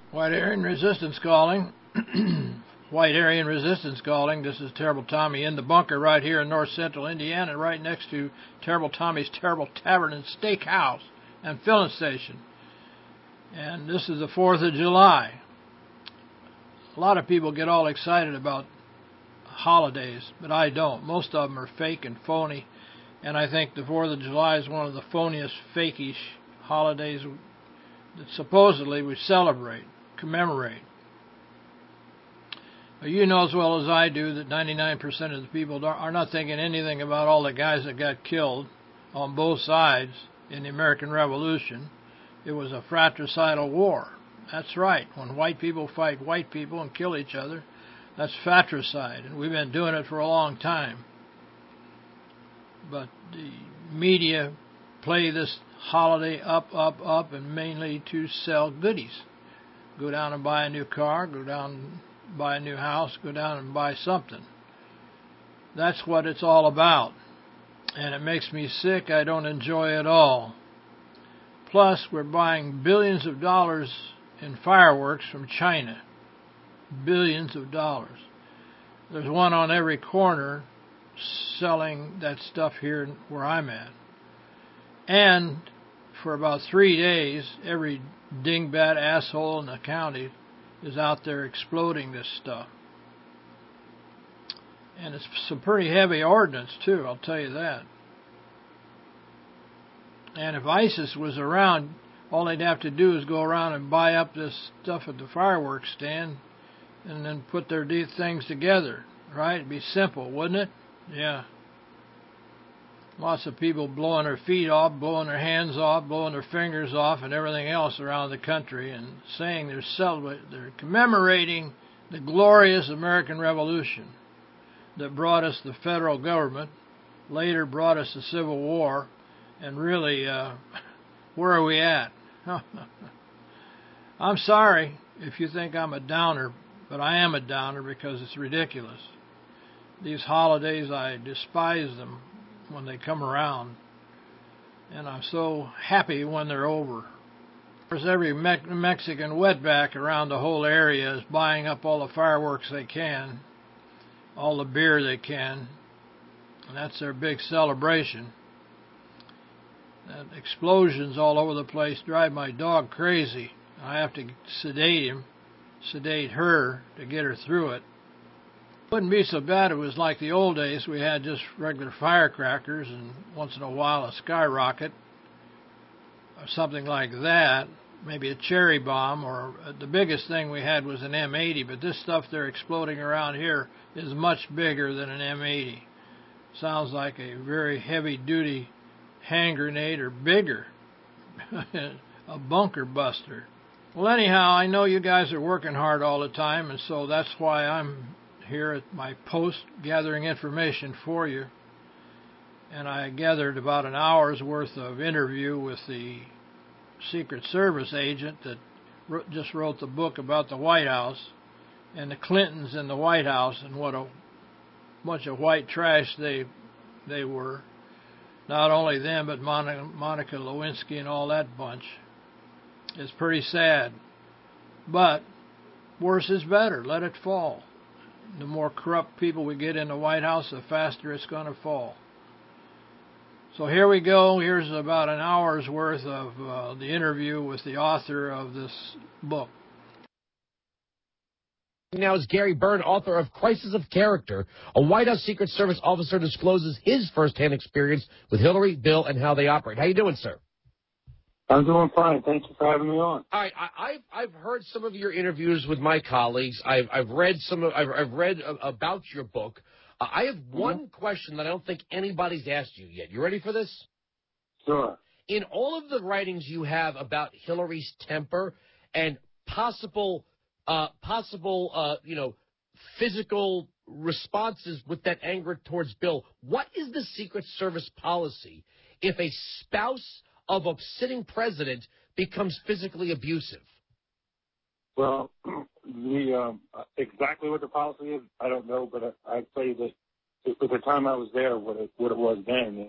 White Aryan Resistance calling. White Aryan Resistance calling. This is Terrible Tommy in the bunker right here in north central Indiana, right next to Terrible Tommy's Terrible Tavern and Steakhouse and filling station. And this is the 4th of July. A lot of people get all excited about holidays, but I don't. Most of them are fake and phony, and I think the 4th of July is one of the phoniest, fakeish holidays that supposedly we celebrate, commemorate. But you know as well as I do that 99% of the people are not thinking anything about all the guys that got killed on both sides in the American Revolution. It was a fratricidal war. That's right. When white people fight white people and kill each other, that's fratricide, and we've been doing it for a long time. But the media play this holiday up, and mainly to sell goodies. Go down and buy a new car, go down and buy a new house, go down and buy something. That's what it's all about. And it makes me sick. I don't enjoy it all. Plus, we're buying billions of dollars in fireworks from China. Billions of dollars. There's one on every corner selling that stuff here where I'm at. And for about 3 days, every dingbat asshole in the county is out there exploding this stuff. And it's some pretty heavy ordnance, too, I'll tell you that. And if ISIS was around, all they'd have to do is go around and buy up this stuff at the fireworks stand and then put their things together, right? It'd be simple, wouldn't it? Yeah. Lots of people blowing their feet off, blowing their hands off, blowing their fingers off, and everything else around the country, and saying they're commemorating the glorious American Revolution that brought us the federal government, later brought us the Civil War, and really, where are we at? I'm sorry if you think I'm a downer, but I am a downer because it's ridiculous. These holidays, I despise them when they come around, and I'm so happy when they're over. Of course, every Mexican wetback around the whole area is buying up all the fireworks they can, all the beer they can, and that's their big celebration. That explosions all over the place drive my dog crazy. I have to sedate her to get her through it. Wouldn't be so bad if it was like the old days. We had just regular firecrackers and once in a while a skyrocket or something like that. Maybe a cherry bomb, or the biggest thing we had was an M80, but this stuff they're exploding around here is much bigger than an M80. Sounds like a very heavy-duty hand grenade or bigger, a bunker buster. Well, anyhow, I know you guys are working hard all the time, and so that's why I'm here at my post gathering information for you. And I gathered about an hour's worth of interview with the Secret Service agent that just wrote the book about the White House and the Clintons in the White House and what a bunch of white trash they were. Not only them, but Monica Lewinsky and all that bunch. It's pretty sad. But worse is better. Let it fall. The more corrupt people we get in the White House, the faster it's going to fall. So here we go. Here's about an hour's worth of the interview with the author of this book. Now is Gary Byrne, author of Crisis of Character. A White House Secret Service officer discloses his firsthand experience with Hillary, Bill, and how they operate. How you doing, sir? I'm doing fine. Thank you for having me on. All right, I've heard some of your interviews with my colleagues. I've read about your book. I have one question that I don't think anybody's asked you yet. You ready for this? Sure. In all of the writings you have about Hillary's temper and possible physical responses with that anger towards Bill, what is the Secret Service policy if a spouse of a sitting president becomes physically abusive? Well, exactly what the policy is, I don't know, but I'd say that at the time I was there, what it was then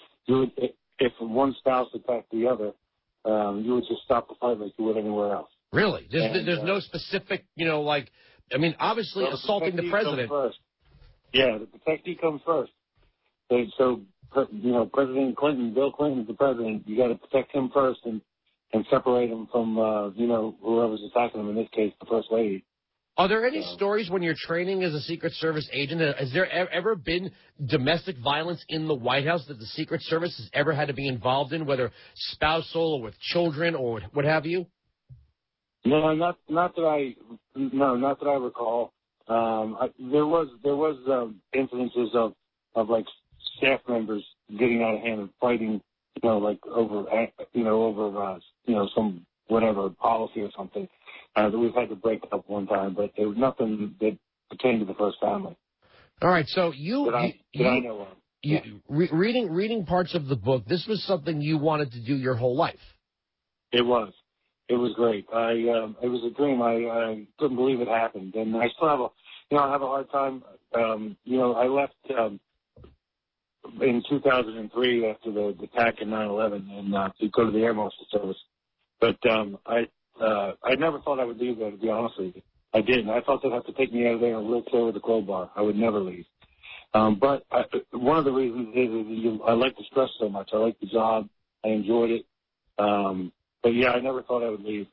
is if one spouse attacked the other, you would just stop the fight like you would anywhere else. Really? And, There's no specific, like, I mean, obviously assaulting the president. First. Yeah, the protectee comes first. So, President Clinton, Bill Clinton's the president. You got to protect him first and separate him from, whoever's attacking him, in this case, the First Lady. Are there any stories when you're training as a Secret Service agent? Has there ever been domestic violence in the White House that the Secret Service has ever had to be involved in, whether spousal or with children or what have you? No, not that I recall. There was incidences of like staff members getting out of hand and fighting, over some whatever policy or something that we've had to break up one time, but there was nothing that pertained to the First Family. All right, so I know of. Reading parts of the book, this was something you wanted to do your whole life. It was great. It was a dream. I couldn't believe it happened, and I still have I have a hard time. I left in 2003 after the attack in 9/11 and to go to the Air Marshal Service. But I never thought I would leave there, to be honest with you. I didn't. I thought they'd have to take me out of there in a wheelchair with a crowbar. I would never leave. But one of the reasons is I like the stress so much. I like the job. I enjoyed it. But yeah, I never thought I would leave.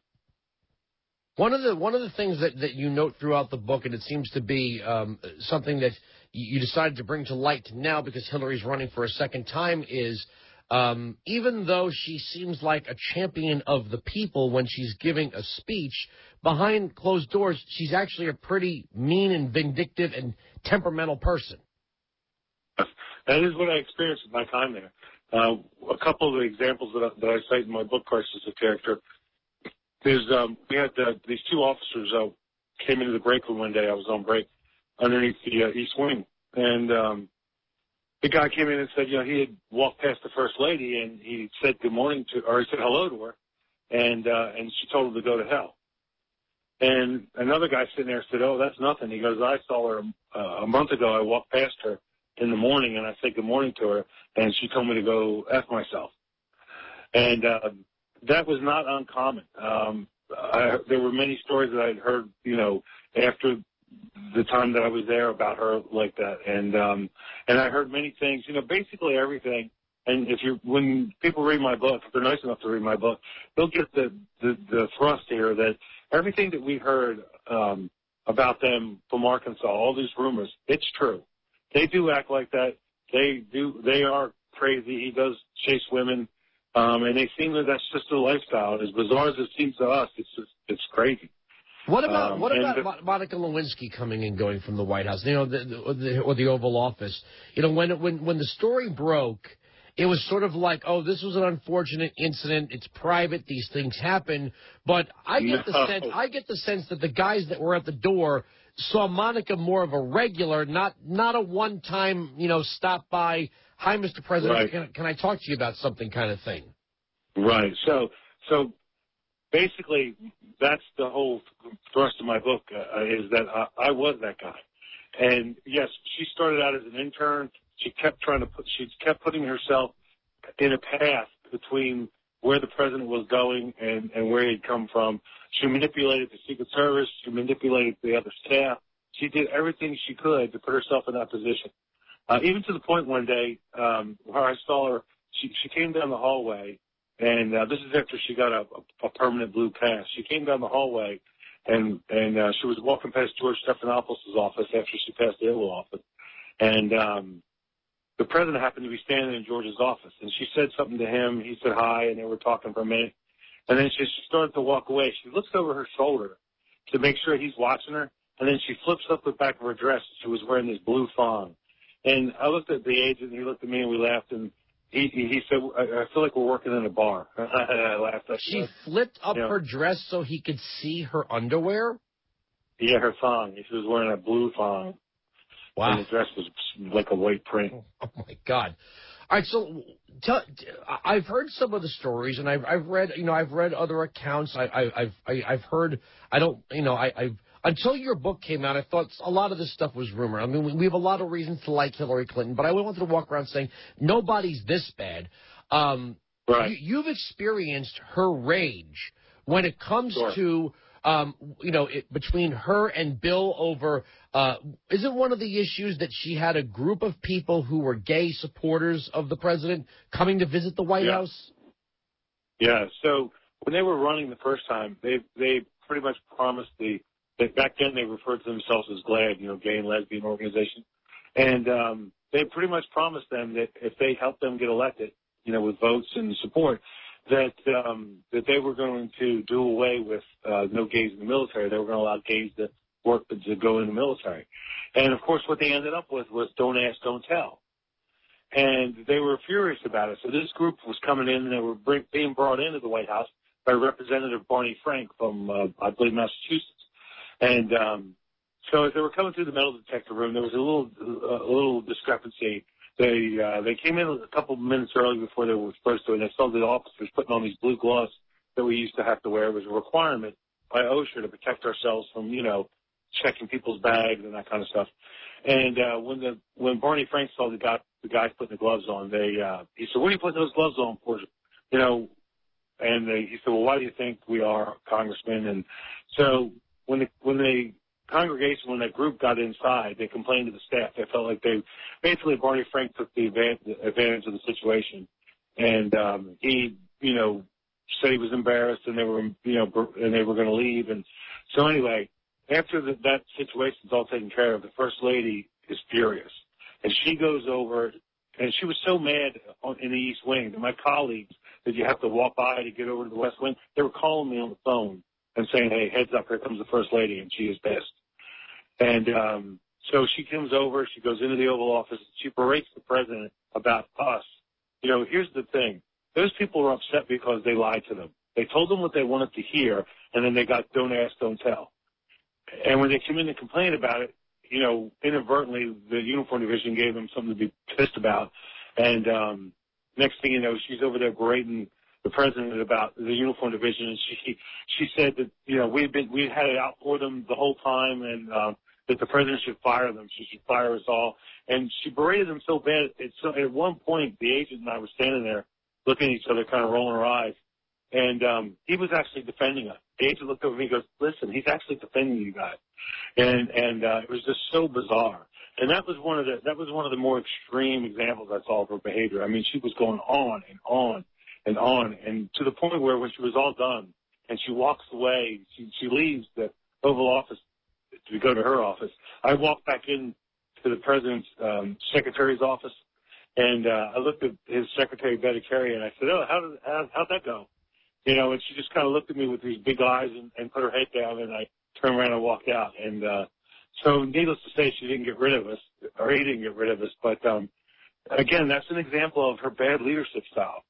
One of the things that you note throughout the book, and it seems to be something that you decided to bring to light now because Hillary's running for a second time, is even though she seems like a champion of the people when she's giving a speech, behind closed doors, she's actually a pretty mean and vindictive and temperamental person. That is what I experienced in my time there. A couple of the examples that I cite in my book, Crisis of Character, is we had these two officers came into the break room one day. I was on break underneath the East Wing, and the guy came in and said, he had walked past the First Lady, and he said good morning he said hello to her, and she told him to go to hell. And another guy sitting there said, oh, that's nothing. He goes, I saw her a month ago. I walked past her in the morning, and I said good morning to her, and she told me to go F myself. And that was not uncommon. There were many stories that I'd heard, after the time that I was there about her like that. And I heard many things, basically everything. And when people read my book, if they're nice enough to read my book, they'll get the thrust here that everything that we heard about them from Arkansas, all these rumors, it's true. They do act like that. They are crazy. He does chase women. And they seem that that's just their lifestyle. As bizarre as it seems to us, it's crazy. What about Monica Lewinsky coming and going from the White House, or the Oval Office? When the story broke, it was sort of like, oh, this was an unfortunate incident. It's private. These things happen. But I get the sense that the guys that were at the door saw Monica more of a regular, not a one-time, stop by. Hi, Mr. President. Right. Can I talk to you about something kind of thing? Right. So basically, that's the whole thrust of my book, is that I was that guy. And yes, she started out as an intern. She kept putting herself in a path between where the president was going and where he'd come from. She manipulated the Secret Service. She manipulated the other staff. She did everything she could to put herself in that position. Even to the point one day where I saw her, she came down the hallway, and this is after she got a permanent blue pass. She came down the hallway, and she was walking past George Stephanopoulos' office after she passed the Oval Office, and the president happened to be standing in George's office, and she said something to him. He said hi, and they were talking for a minute, and then she started to walk away. She looks over her shoulder to make sure he's watching her, and then she flips up the back of her dress. She was wearing this blue thong. And I looked at the agent, and he looked at me, and we laughed, and he said, I feel like we're working in a bar. I laughed. She flipped up her dress so he could see her underwear? Yeah, her thong. She was wearing a blue thong. Wow. And the dress was like a white print. Oh, my God. All right, so I've heard some of the stories, and I've read other accounts. I've heard, until your book came out, I thought a lot of this stuff was rumor. I mean, we have a lot of reasons to like Hillary Clinton, but I wanted to walk around saying nobody's this bad. Right. You've experienced her rage When it comes to between her and Bill over, isn't one of the issues that she had a group of people who were gay supporters of the president coming to visit the White House? Yeah. So when they were running the first time, they pretty much promised back then they referred to themselves as GLAAD, Gay and Lesbian Organization, and they pretty much promised them that if they helped them get elected, with votes and support, that they were going to do away with no gays in the military. They were going to allow gays to go in the military. And, of course, what they ended up with was don't ask, don't tell. And they were furious about it. So this group was coming in, and they were being brought into the White House by Representative Barney Frank from, I believe, Massachusetts. And so as they were coming through the metal detector room, there was a little discrepancy. They came in a couple of minutes early before they were supposed to, and they saw the officers putting on these blue gloves that we used to have to wear. It was a requirement by OSHA to protect ourselves from, checking people's bags and that kind of stuff. And when Barney Frank saw the guys putting the gloves on, he said, "What are you putting those gloves on for?" And he said, "Well, why do you think we are congressmen?" And so when that group got inside, they complained to the staff. They felt like basically Barney Frank took the advantage of the situation, and he, said he was embarrassed, and they were, and they were going to leave. And so anyway, after that situation's all taken care of, the First Lady is furious, and she goes over, and she was so mad in the East Wing that my colleagues that you have to walk by to get over to the West Wing, they were calling me on the phone and saying, "Hey, heads up, here comes the First Lady," and she is pissed. And so she comes over, she goes into the Oval Office, she berates the president about us. Here's the thing. Those people are upset because they lied to them. They told them what they wanted to hear, and then they got don't ask, don't tell. And when they came in and complained about it, inadvertently, the Uniform Division gave them something to be pissed about. And next thing you know, she's over there berating the president about the Uniform Division, and she said that we had it out for them the whole time, and that the president should fire them. She should fire us all. And she berated them so bad. At one point, the agent and I were standing there looking at each other, kind of rolling our eyes, and he was actually defending us. The agent looked over at me and goes, "Listen, he's actually defending you guys," and it was just so bizarre. And that was one of the more extreme examples I saw of her behavior. I mean, she was going on and on and on, and to the point where when she was all done and she walks away, she leaves the Oval Office to go to her office. I walked back in to the president's secretary's office, and I looked at his secretary, Betty Carey, and I said, "Oh, how'd that go?" And she just kind of looked at me with these big eyes and put her head down, and I turned around and walked out. And so needless to say, she didn't get rid of us, or he didn't get rid of us. But again, that's an example of her bad leadership style.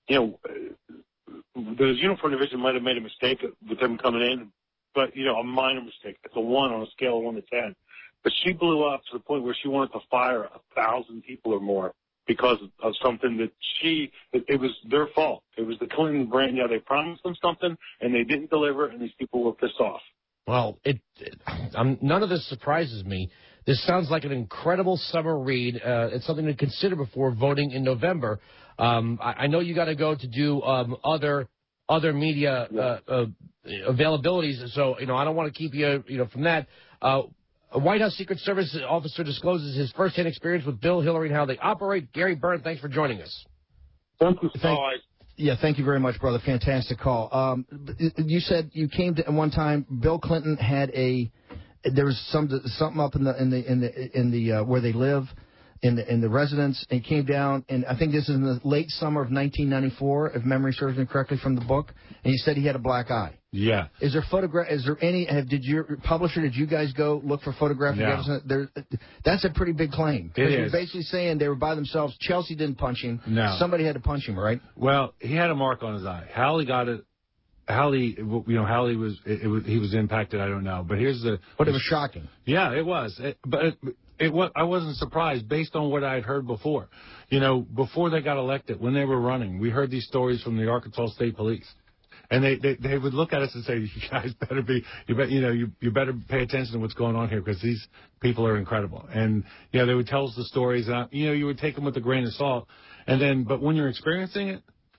The Uniform Division might have made a mistake with them coming in, but, a minor mistake. It's a 1 on a scale of 1 to 10. But she blew up to the point where she wanted to fire 1,000 people or more because of something that it was their fault. It was the Clinton brand. They promised them something, and they didn't deliver, and these people were pissed off. Well, none of this surprises me. This sounds like an incredible summer read. It's something to consider before voting in November. I know you got to go to do other media availabilities, so I don't want to keep you from that. A White House Secret Service officer discloses his firsthand experience with Bill, Hillary, and how they operate. Gary Byrne, thanks for joining us. Thank you. Thank you very much, brother. Fantastic call. You said you came to one time. Bill Clinton had there was something up in the where they live. In the residence, and came down, and I think this is in the late summer of 1994, if memory serves me correctly from the book. And he said he had a black eye. Yeah. Is there any? Did your publisher? Did you guys go look for photographic evidence? That's a pretty big claim. It is. You're basically saying they were by themselves. Chelsea didn't punch him. No. Somebody had to punch him, right? Well, he had a mark on his eye. Hallie got it. Hallie was he was impacted. I don't know, but here's the. But it was shocking. Yeah, it was. I wasn't surprised based on what I had heard before. Before they got elected, when they were running, we heard these stories from the Arkansas State Police, and they would look at us and say, "You guys better you better pay attention to what's going on here because these people are incredible." And they would tell us the stories. You would take them with a grain of salt, but when you're experiencing it,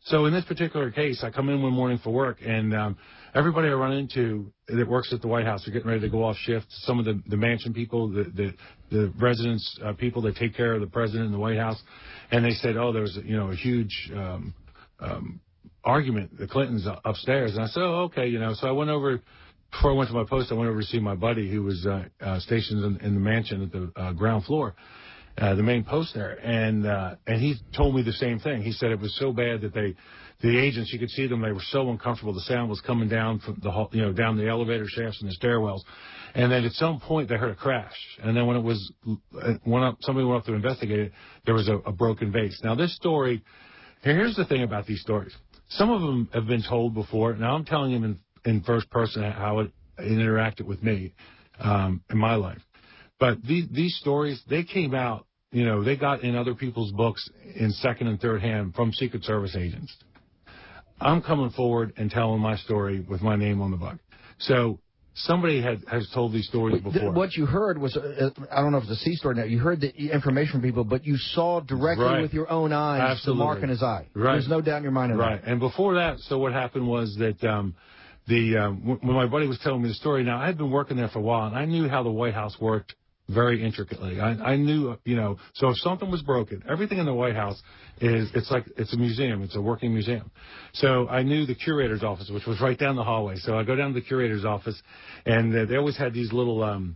So in this particular case, I come in one morning for work, and everybody I run into that works at the White House are getting ready to go off shift. Some of the mansion people, the residence people that take care of the president in the White House, and they said, oh, there was a huge argument. The Clintons upstairs, and I said, oh, okay, So I went over. Before I went to my post, I went over to see my buddy who was stationed in the mansion at the ground floor, the main post there, and he told me the same thing. He said it was so bad that the agents, you could see them, they were so uncomfortable. The sound was coming down from the down the elevator shafts and the stairwells, and then at some point they heard a crash, and then when somebody went up to investigate it, there was a broken vase. Now this story, here's the thing about these stories. Some of them have been told before. Now I'm telling them in first person how it interacted with me in my life. But these stories, they came out, they got in other people's books in second and third hand from Secret Service agents. I'm coming forward and telling my story with my name on the book. So somebody has told these stories before. What you heard was, I don't know if it's a C story now, you heard the information from people, but you saw directly with your own eyes Absolutely. the mark in his eye. Right. There's no doubt in your mind of that. Right. And before that, so what happened was that when my buddy was telling me the story, now I had been working there for a while, and I knew how the White House worked very intricately. I knew, so if something was broken, everything in the White House it's a museum. It's a working museum. So I knew the curator's office, which was right down the hallway. So I go down to the curator's office, and they always had these little,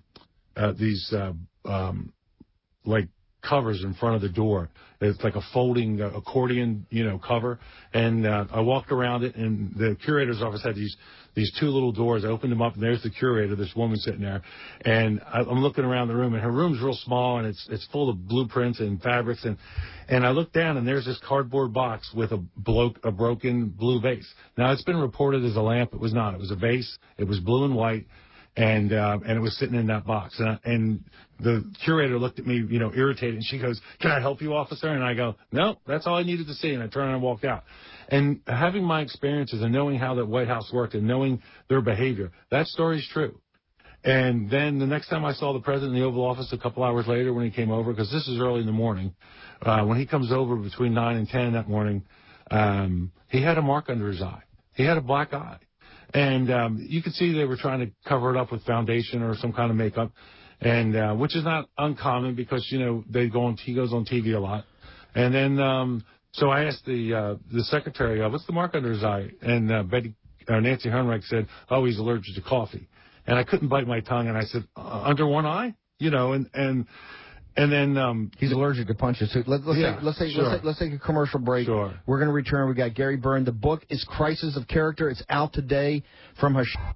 like covers in front of the door. It's like a folding accordion, cover. And I walked around it, and the curator's office had these two little doors. I opened them up, and there's the curator, this woman sitting there. And I'm looking around the room, and her room's real small, and it's full of blueprints and fabrics. And I look down, and there's this cardboard box with a broken blue vase. Now, it's been reported as a lamp. It was not. It was a vase. It was blue and white. And it was sitting in that box. And the curator looked at me, irritated, and she goes, "Can I help you, officer?" And I go, "No, that's all I needed to see." And I turned and walked out. And having my experiences and knowing how the White House worked and knowing their behavior, that story's true. And then the next time I saw the president in the Oval Office a couple hours later when he came over, because this is early in the morning, when he comes over between 9 and 10 that morning, he had a mark under his eye. He had a black eye. And you could see they were trying to cover it up with foundation or some kind of makeup, and which is not uncommon because he goes on TV a lot. And then so I asked the secretary, "What's the mark under his eye?" And Nancy Heinrich said, "Oh, he's allergic to coffee." And I couldn't bite my tongue, and I said, "Under one eye?" And then he's allergic to punches. So let's take a commercial break. Sure. We're going to return. We got Gary Byrne. The book is Crisis of Character. It's out today from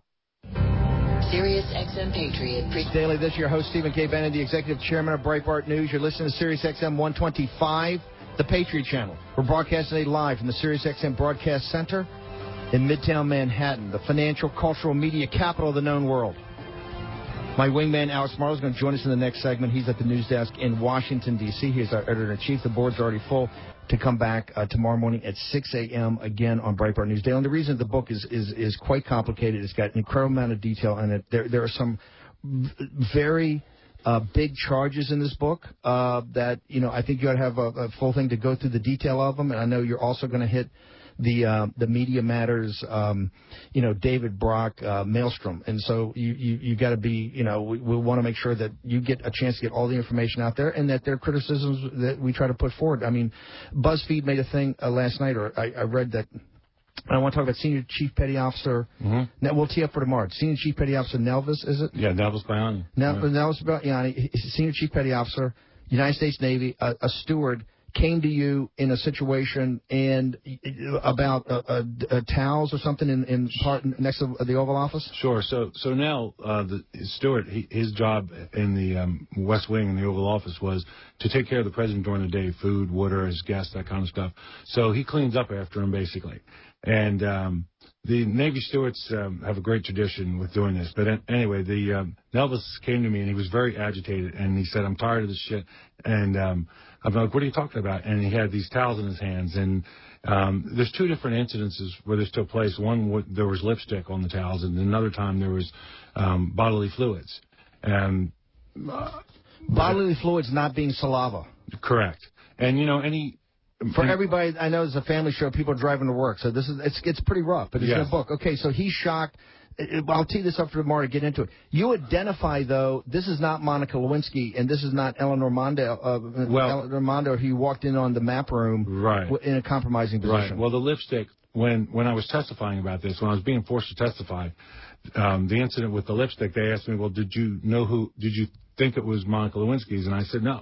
Sirius XM Patriot Daily. This is your host Stephen K. Bannon, the executive chairman of Breitbart News. You're listening to Sirius XM 125, the Patriot Channel. We're broadcasting live from the Sirius XM Broadcast Center in Midtown Manhattan, the financial, cultural, media capital of the known world. My wingman, Alex Marlowe, is going to join us in the next segment. He's at the news desk in Washington, D.C. He's our editor-in-chief. The board's already full to come back tomorrow morning at 6 a.m. again on Breitbart News Daily. And the reason the book is quite complicated, it's got an incredible amount of detail in it. There are some very big charges in this book that, I think you ought to have a full thing to go through the detail of them. And I know you're also going to hit the Media Matters, David Brock, Maelstrom. And so you got to be, we want to make sure that you get a chance to get all the information out there and that there are criticisms that we try to put forward. I mean, BuzzFeed made a thing last night, or I read that. I want to talk about Senior Chief Petty Officer. Mm-hmm. Now, we'll tee up for tomorrow. Senior Chief Petty Officer Nelvis, is it? Yeah, Nelvis Biani. Nelvis Biani, Senior Chief Petty Officer, United States Navy, a steward, came to you in a situation and about towels or something in part next to the Oval Office? Sure. So now Stewart, his job in the West Wing in the Oval Office was to take care of the president during the day, food, water, his guests, that kind of stuff. So he cleans up after him basically. And the Navy stewards have a great tradition with doing this. But anyway, Nelvis came to me and he was very agitated and he said, "I'm tired of this shit." And I'm like, "What are you talking about?" And he had these towels in his hands. And there's two different incidences where this took place. One, there was lipstick on the towels, and another time there was bodily fluids. Bodily fluids not being saliva. Correct. And, For everybody, I know it's a family show. People are driving to work, so it's pretty rough. But it's Yes. a book. Okay, so he's shocked. I'll tee this up for tomorrow to get into it. You identify, though, this is not Monica Lewinsky, and this is not Eleanor Mondo. Eleanor Mondo, who walked in on the map room in a compromising position. Right. Well, the lipstick, when I was testifying about this, when I was being forced to testify, the incident with the lipstick, they asked me, well, did you think it was Monica Lewinsky's? And I said, no.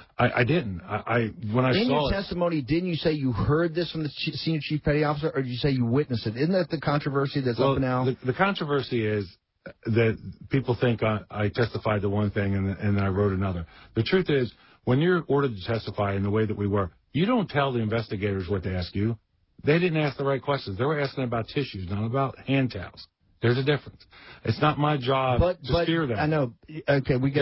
I didn't. When I saw it. In your testimony, didn't you say you heard this from the senior chief petty officer, or did you say you witnessed it? Isn't that the controversy that's up now? The controversy is that people think I testified to one thing and then I wrote another. The truth is, when you're ordered to testify in the way that we were, you don't tell the investigators what to ask you. They didn't ask the right questions. They were asking about tissues, not about hand towels. There's a difference. It's not my job to steer them. I know. Okay, we got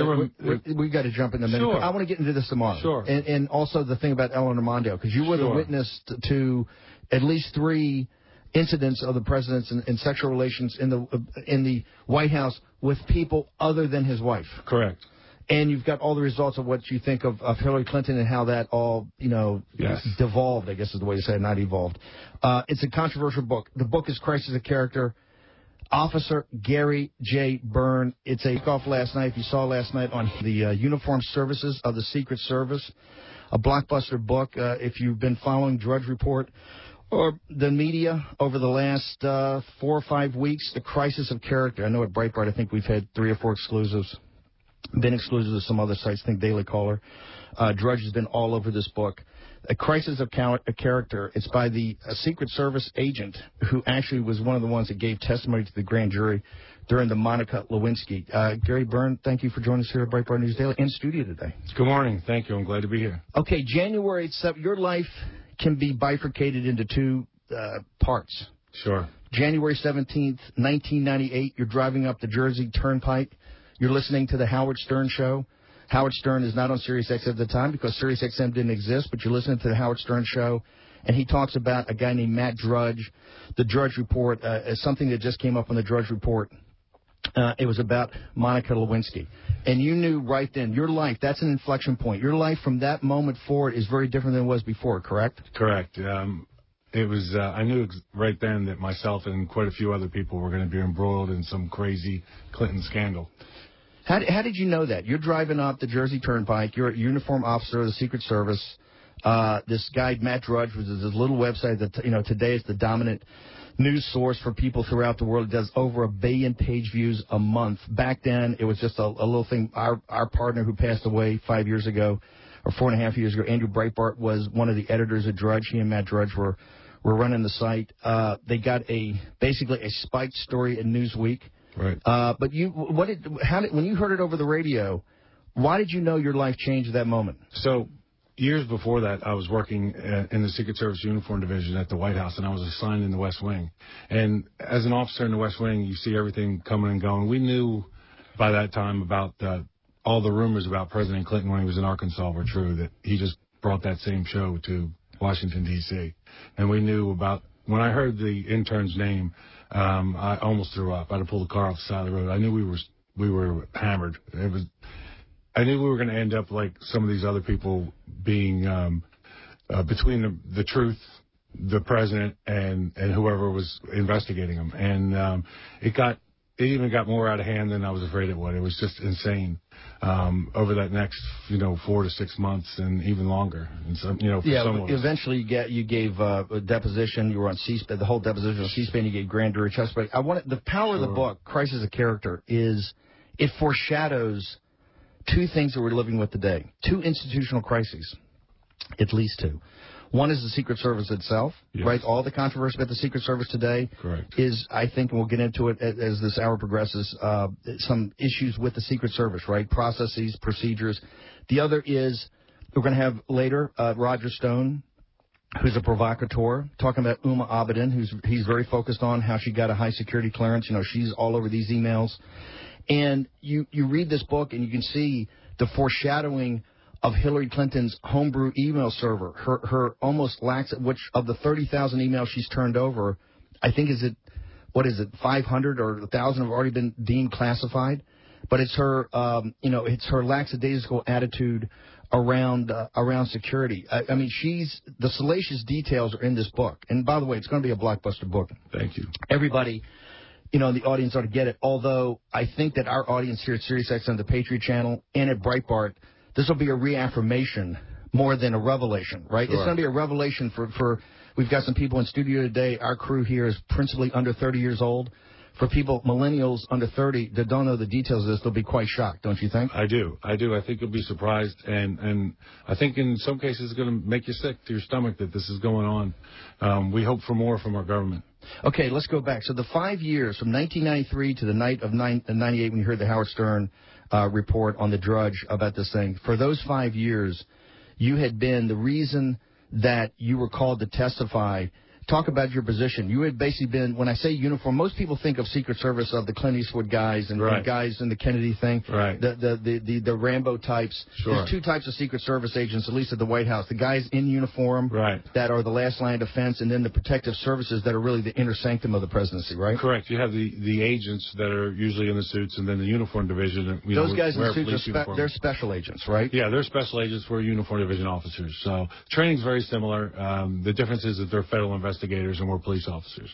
to jump in a minute. Sure. I want to get into this tomorrow. Sure. And also the thing about Eleanor Mondo, because you were the witness to at least 3 incidents of the president's in sexual relations in the White House with people other than his wife. Correct. And you've got all the results of what you think of Hillary Clinton and how that all, devolved, I guess is the way to say it, not evolved. It's a controversial book. The book is Crisis of Character. Officer Gary J. Byrne. It's a kickoff last night. If you saw last night on the Uniformed Services of the Secret Service, a blockbuster book. If you've been following Drudge Report or the media over the last 4 or 5 weeks, the Crisis of Character. I know at Breitbart, I think we've had 3 or 4 exclusives. Been exclusive to some other sites, I think Daily Caller. Drudge has been all over this book. A Crisis of Character. It's by the Secret Service agent who actually was one of the ones that gave testimony to the grand jury during the Monica Lewinsky. Gary Byrne, thank you for joining us here at Breitbart News Daily in studio today. Good morning. Thank you. I'm glad to be here. Okay, January 7th, your life can be bifurcated into 2 parts. Sure. January 17th, 1998, you're driving up the Jersey Turnpike. You're listening to the Howard Stern Show. Howard Stern is not on SiriusXM at the time because SiriusXM didn't exist, but you're listening to the Howard Stern Show, and he talks about a guy named Matt Drudge. The Drudge Report is something that just came up on the Drudge Report. It was about Monica Lewinsky. And you knew right then, your life, that's an inflection point. Your life from that moment forward is very different than it was before, correct? Correct. It was. I knew right then that myself and quite a few other people were going to be embroiled in some crazy Clinton scandal. How did you know that? You're driving up the Jersey Turnpike. You're a uniformed officer of the Secret Service. This guy, Matt Drudge, was this little website that, today is the dominant news source for people throughout the world. It does over 1 billion page views a month. Back then, it was just a little thing. Our partner who passed away 5 years ago, or 4.5 years ago, Andrew Breitbart, was one of the editors at Drudge. He and Matt Drudge were running the site. They got basically a spiked story in Newsweek. Right. But when you heard it over the radio, why did you know your life changed at that moment? So years before that, I was working in the Secret Service Uniform Division at the White House, and I was assigned in the West Wing. And as an officer in the West Wing, you see everything coming and going. We knew by that time about all the rumors about President Clinton when he was in Arkansas were true, that he just brought that same show to Washington, D.C. And we knew about, when I heard the intern's name, I almost threw up. I had to pull the car off the side of the road. I knew we were hammered. I knew we were going to end up like some of these other people being between the truth, the president, and whoever was investigating him. And it even got more out of hand than I was afraid it would. It was just insane over that next 4 to 6 months and even longer. And so, eventually you gave a deposition. You were on C-SPAN, the whole deposition on C-SPAN. You gave grand jury testimony. The power of the book, Crisis of Character, is it foreshadows 2 things that we're living with today. 2 institutional crises, at least 2. One is the Secret Service itself, yes. Right? All the controversy about the Secret Service today is, I think, and we'll get into it as this hour progresses, some issues with the Secret Service, right? Processes, procedures. The other is, we're going to have later Roger Stone, who's a provocateur, talking about Uma Abedin, he's very focused on how she got a high security clearance. She's all over these emails. And you read this book and you can see the foreshadowing of Hillary Clinton's homebrew email server, her almost lax, which of the 30,000 emails she's turned over, I think 500 or 1,000 have already been deemed classified. But it's her, it's her lackadaisical attitude around security. I mean, the salacious details are in this book. And by the way, it's going to be a blockbuster book. Thank you. Everybody, in the audience ought to get it. Although I think that our audience here at SiriusXM, the Patriot Channel, and at Breitbart, this will be a reaffirmation more than a revelation, right? Sure. It's going to be a revelation for. We've got some people in studio today. Our crew here is principally under 30 years old. For people, millennials under 30 that don't know the details of this, they'll be quite shocked, don't you think? I do. I think you'll be surprised, and I think in some cases it's going to make you sick to your stomach that this is going on. We hope for more from our government. Okay, let's go back. So the 5 years from 1993 to the night of 98 when you heard the Howard Stern report on the Drudge about this thing, for those 5 years, you had been the reason that you were called to testify. Talk about your position. You had basically been, when I say uniform, most people think of Secret Service of the Clint Eastwood guys and right. the guys in the Kennedy thing, right. the Rambo types. Sure. There's two types of Secret Service agents, at least at the White House. The guys in uniform right. that are the last line of defense, and then the protective services that are really the inner sanctum of the presidency, right? Correct. You have the agents that are usually in the suits, and then the uniform division. Those guys in the suits, they're special agents, right? Yeah, they're special agents. We're uniform division officers. So training's very similar. The difference is that they're federal investigators and we're police officers.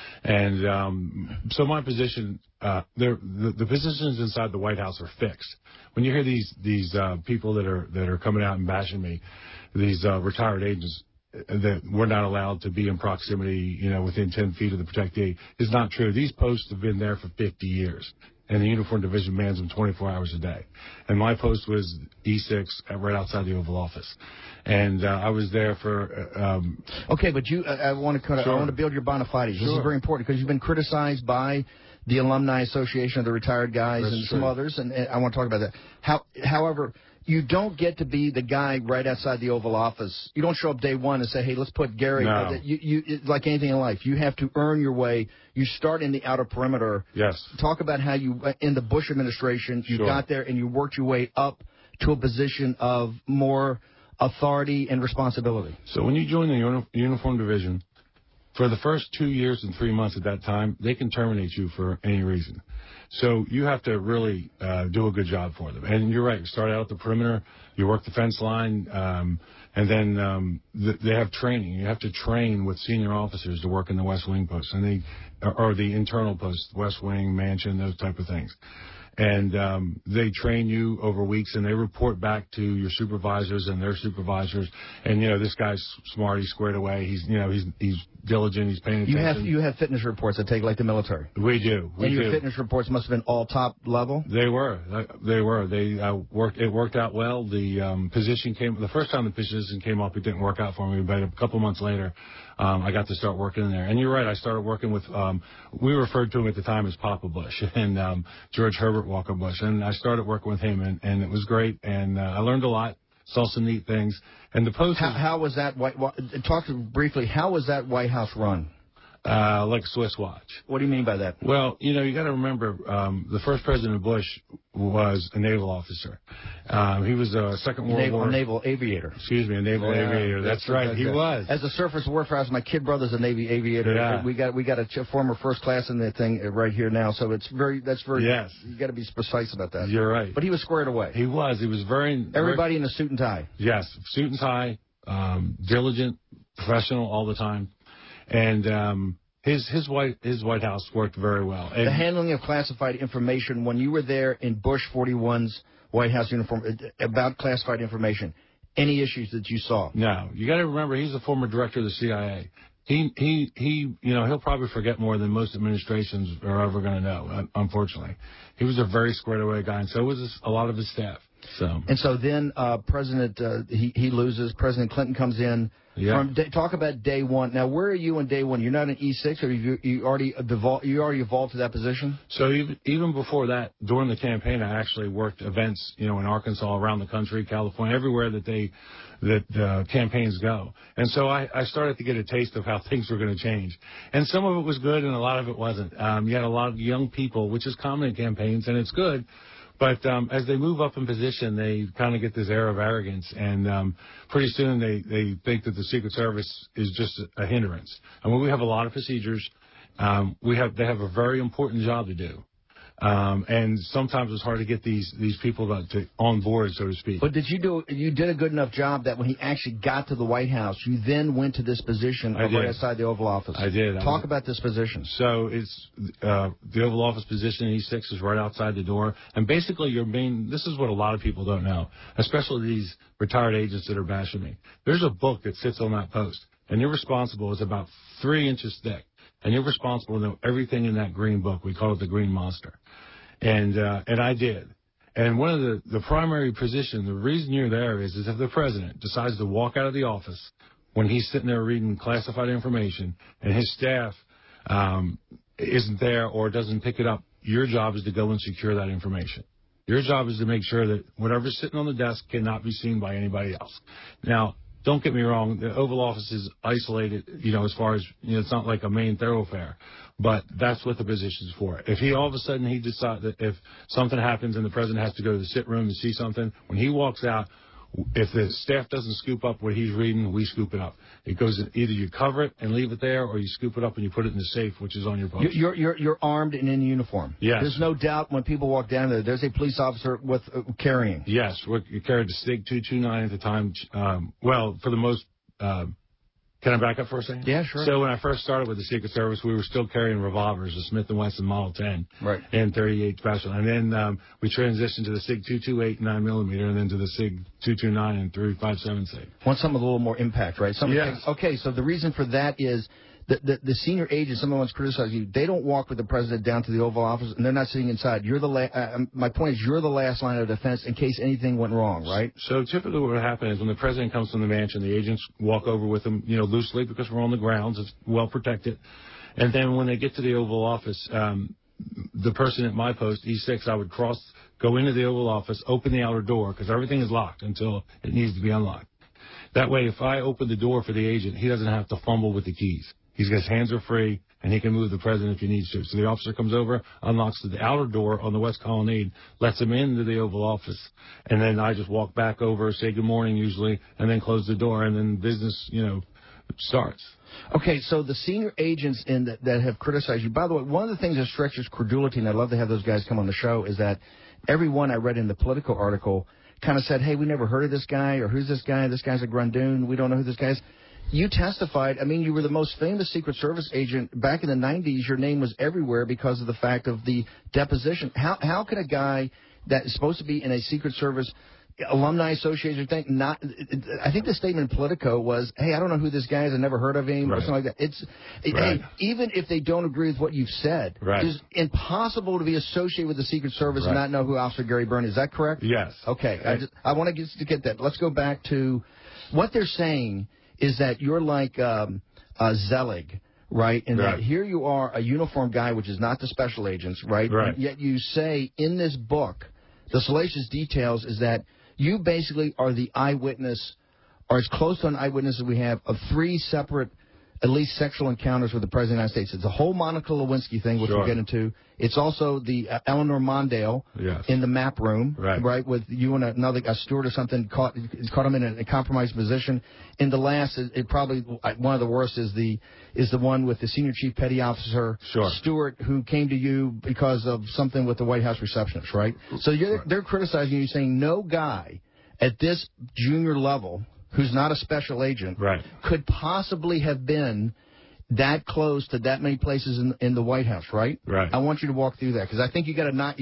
And so my position, the positions inside the White House are fixed. When you hear these people that are coming out and bashing me, these retired agents, that we're not allowed to be in proximity, within 10 feet of the protectee, is not true. These posts have been there for 50 years. And the uniform division mans them 24 hours a day. And my post was E6 right outside the Oval Office. And I was there for... okay, but I want to build your bona fides. This is very important because you've been criticized by the Alumni Association of the Retired Guys and some others, and I want to talk about that. However, you don't get to be the guy right outside the Oval Office. You don't show up day one and say, hey, let's put Gary. No. Like anything in life, you have to earn your way. You start in the outer perimeter. Yes. Talk about how you, in the Bush administration, you got there and you worked your way up to a position of more authority and responsibility. So when you join the uniform division, for the first 2 years and 3 months at that time, they can terminate you for any reason. So you have to really do a good job for them. And you're right. You start out at the perimeter, you work the fence line, and then they have training. You have to train with senior officers to work in the West Wing posts, and or the internal posts, West Wing, Mansion, those type of things. And they train you over weeks, and they report back to your supervisors and their supervisors. And this guy's smart, he's squared away, he's diligent, he's paying attention. You have fitness reports that take like the military. We do. Your fitness reports must have been all top level. They were. It worked out well. The position came the first time the position came up. It didn't work out for me, but a couple months later, I got to start working in there. And you're right. I started working with. We referred to him at the time as Papa Bush and George Herbert Walker Bush, and I started working with him, and it was great. And I learned a lot. Saw some neat things. And the post. How was that? Talk briefly. How was that White House run? Like a Swiss watch. What do you mean by that? Well, you got to remember, the first President Bush was a naval officer. He was a Second World War... A naval aviator. Excuse me, a naval aviator. That's right, he was. As a surface warfare, my kid brother's a Navy aviator. Yeah. We got a former first class in the thing right here now, so that's very... Yes. You got to be precise about that. You're right. But he was squared away. He was very... Everybody in a suit and tie. Yes, suit and tie, diligent, professional all the time. And his White House worked very well. And the handling of classified information, when you were there in Bush 41's White House uniform, about classified information, any issues that you saw? No. You got to remember, he's a former director of the CIA. He'll probably forget more than most administrations are ever going to know, unfortunately. He was a very squared away guy, and so was a lot of his staff. So then President, he loses. President Clinton comes in. Yeah. Talk about day one. Now, where are you on day one? You're not an E6, or you already evolved to that position? So even before that, during the campaign, I actually worked events, in Arkansas, around the country, California, everywhere that campaigns go. And so I started to get a taste of how things were going to change. And some of it was good, and a lot of it wasn't. You had a lot of young people, which is common in campaigns, and it's good. But as they move up in position, they kind of get this air of arrogance, and pretty soon they think that the Secret Service is just a hindrance. And when we have a lot of procedures, they have a very important job to do. And sometimes it's hard to get these people to on board, so to speak. But you did a good enough job that when he actually got to the White House, you then went to this position right outside the Oval Office. I did. Talk about this position. So it's the Oval Office position in E6 is right outside the door. And basically this is what a lot of people don't know, especially these retired agents that are bashing me. There's a book that sits on that post, and you're responsible. It's about 3 inches thick. And you're responsible to know everything in that green book. We call it the Green Monster. And I did. And one of the primary position, the reason you're there is if the president decides to walk out of the office when he's sitting there reading classified information and his staff isn't there or doesn't pick it up, your job is to go and secure that information. Your job is to make sure that whatever's sitting on the desk cannot be seen by anybody else. Now, don't get me wrong, the Oval Office is isolated, as far as, it's not like a main thoroughfare, but that's what the position's for. If he all of a sudden he decides that if something happens and the president has to go to the sit room to see something, when he walks out, if the staff doesn't scoop up what he's reading, we scoop it up. It goes in, either you cover it and leave it there, or you scoop it up and you put it in the safe, which is on your post. You're armed and in uniform. Yes. There's no doubt when people walk down there's a police officer with carrying. Yes, we carried the SIG 229 at the time. For the most. Can I back up for a second? Yeah, sure. So when I first started with the Secret Service, we were still carrying revolvers, the Smith & Wesson Model 10 and 38 Special. And then we transitioned to the SIG 228 9mm, and then to the SIG 229 and 357 SIG. Want something with a little more impact, right? Yes. Okay, so the reason for that is the senior agents, someone wants to criticize you, they don't walk with the president down to the Oval Office, and they're not sitting inside. You're my point is you're the last line of defense in case anything went wrong, right? So typically what would happen is when the president comes from the mansion, the agents walk over with him, loosely because we're on the grounds. It's well protected. And then when they get to the Oval Office, the person at my post, E6, I would go into the Oval Office, open the outer door, because everything is locked until it needs to be unlocked. That way, if I open the door for the agent, he doesn't have to fumble with the keys. His hands are free, and he can move the president if he needs to. So the officer comes over, unlocks the outer door on the West Colonnade, lets him into the Oval Office, and then I just walk back over, say good morning usually, and then close the door, and then business, starts. Okay, so the senior agents that have criticized you, by the way, one of the things that stretches credulity, and I'd love to have those guys come on the show, is that everyone I read in the Politico article kind of said, hey, we never heard of this guy, or who's this guy? This guy's a Grundoon. We don't know who this guy is. You testified, you were the most famous Secret Service agent back in the 90s. Your name was everywhere because of the fact of the deposition. How could a guy that is supposed to be in a Secret Service alumni association thing not? I think the statement in Politico was, hey, I don't know who this guy is. I never heard of him, or something like that. Hey, even if they don't agree with what you've said, it's impossible to be associated with the Secret Service and not know who Officer Gary Byrne is. Is that correct? Yes. Okay. I want to get that. Let's go back to what they're saying. Is that you're like Zelig, right? And that here you are, a uniformed guy, which is not the special agents, right? Right. Yet you say in this book, the salacious details is that you basically are the eyewitness, or as close to an eyewitness as we have, of 3 separate, at least sexual encounters with the President of the United States. It's a whole Monica Lewinsky thing, which we'll get into. It's also the Eleanor Mondale in the map room, right, with you and a steward or something caught him in a compromised position. And the last, it probably one of the worst is the one with the senior chief petty officer Stewart, who came to you because of something with the White House receptionist, right? So they're criticizing you, saying no guy at this junior level who's not a special agent could possibly have been that close to that many places in the White House, right? Right. I want you to walk through that because I think you got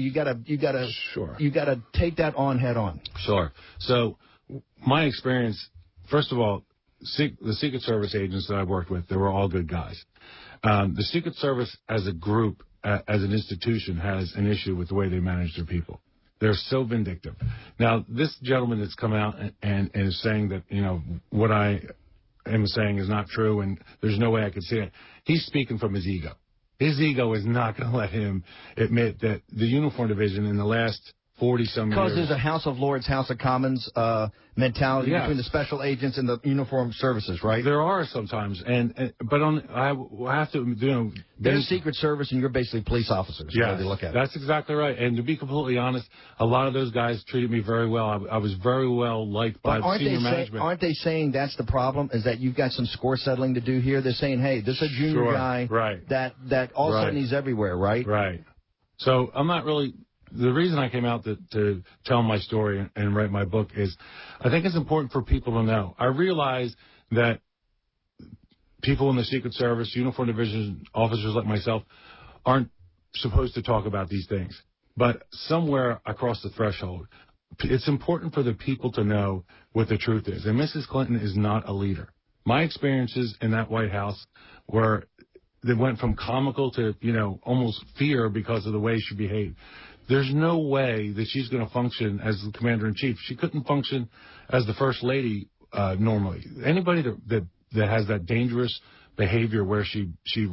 to take that on head on. Sure. So my experience, first of all, the Secret Service agents that I worked with, they were all good guys. The Secret Service as a group, as an institution, has an issue with the way they manage their people. They're so vindictive. Now, this gentleman that's come out and is saying that, what I am saying is not true and there's no way I could see it, he's speaking from his ego. His ego is not going to let him admit that the Uniform Division in the last 40-some years... Because there's a House of Lords, House of Commons mentality between the special agents and the uniformed services, right? There are sometimes, but I have to, There's Secret Service, and you're basically police officers. Yeah, look at that's exactly right. And to be completely honest, a lot of those guys treated me very well. I was very well liked by the senior management. Aren't they saying that's the problem? Is that you've got some score settling to do here? They're saying, hey, this is a junior guy that all of a sudden he's everywhere, right? Right. So I'm not really. The reason I came out to tell my story and write my book is I think it's important for people to know. I realize that people in the Secret Service, Uniform Division officers like myself, aren't supposed to talk about these things. But somewhere across the threshold, it's important for the people to know what the truth is. And Mrs. Clinton is not a leader. My experiences in that White House were they went from comical to, almost fear because of the way she behaved. There's no way that she's going to function as the commander-in-chief. She couldn't function as the first lady normally. Anybody that has that dangerous behavior where she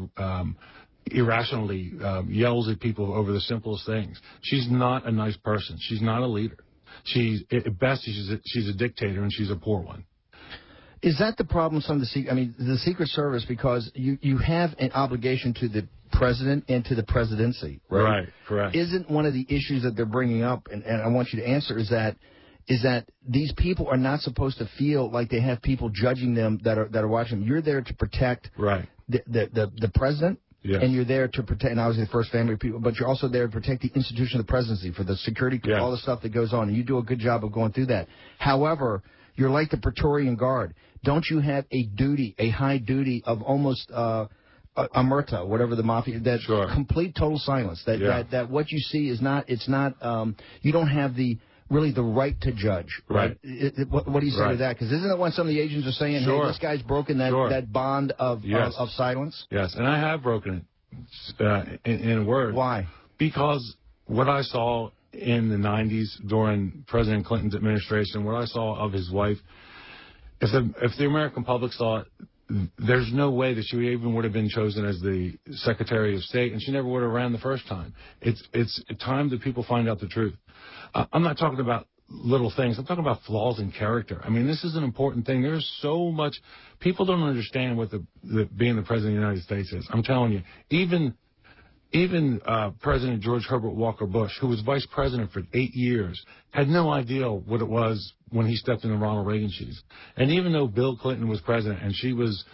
irrationally yells at people over the simplest things, she's not a nice person. She's not a leader. At best, she's a dictator, and she's a poor one. Is that the problem? The Secret Service, because you have an obligation to the president and to the presidency, right? Right, correct. Isn't one of the issues that they're bringing up, and I want you to answer, is that these people are not supposed to feel like they have people judging them that are watching them. You're there to protect the president. Yes. And you're there to protect, and obviously the first family of people, but you're also there to protect the institution of the presidency, for the security, yes, all the stuff that goes on. And you do a good job of going through that. However, you're like the Praetorian Guard. Don't you have a high duty of almost omerta, whatever the mafia, that sure, complete total silence, that what you see is not, you don't have the right to judge, right? What do you say to that? Because isn't that what some of the agents are saying? Sure. Hey, this guy's broken that bond of silence? Yes, and I have broken it in a word. Why? Because what I saw in the 90s during President Clinton's administration, what I saw of his wife, if the American public saw it, there's no way that she even would have been chosen as the Secretary of State, and she never would have ran the first time. It's time that people find out the truth. I'm not talking about little things. I'm talking about flaws in character. I mean, this is an important thing. There's so much. People don't understand what being the President of the United States is. I'm telling you, even President George Herbert Walker Bush, who was vice president for 8 years, had no idea what it was when he stepped into Ronald Reagan's shoes. And even though Bill Clinton was president and she was,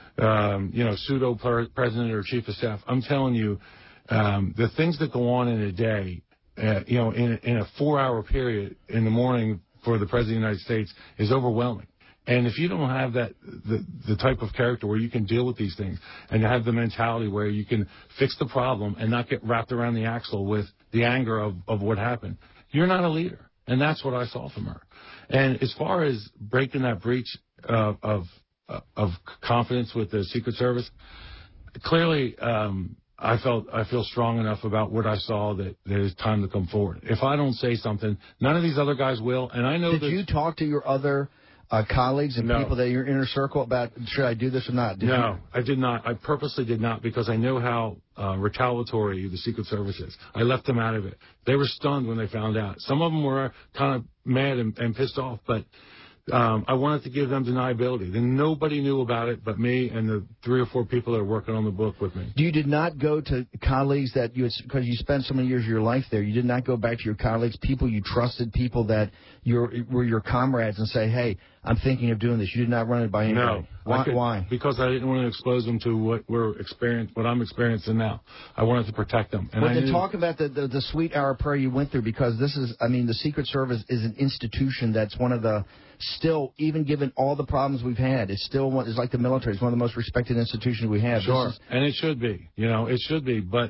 pseudo-president or chief of staff, I'm telling you, the things that go on in a day, in a 4-hour period in the morning for the President of the United States is overwhelming. And if you don't have the type of character where you can deal with these things and have the mentality where you can fix the problem and not get wrapped around the axle with the anger of what happened, you're not a leader. And that's what I saw from her. And as far as breaking that breach of confidence with the Secret Service, clearly I feel strong enough about what I saw that it's time to come forward. If I don't say something, none of these other guys will. And I know Did you talk to your other colleagues and people that are in your inner circle about, should I do this or not? No, I did not. I purposely did not, because I know how retaliatory the Secret Service is. I left them out of it. They were stunned when they found out. Some of them were kind of mad and pissed off, but I wanted to give them deniability. Then nobody knew about it but me and the 3 or 4 people that are working on the book with me. You did not go to colleagues that because you spent so many years of your life there, you did not go back to your colleagues, people you trusted, people that were your comrades, and say, hey, I'm thinking of doing this. You did not run it by anybody. No. Why? Because I didn't want to expose them to what I'm experiencing now. I wanted to protect them. And then talk about the sweet hour prayer you went through, because this is, the Secret Service is an institution that's one of the, still, even given all the problems we've had, it's still it's like the military. It's one of the most respected institutions we have. Sure, and it should be. It should be. But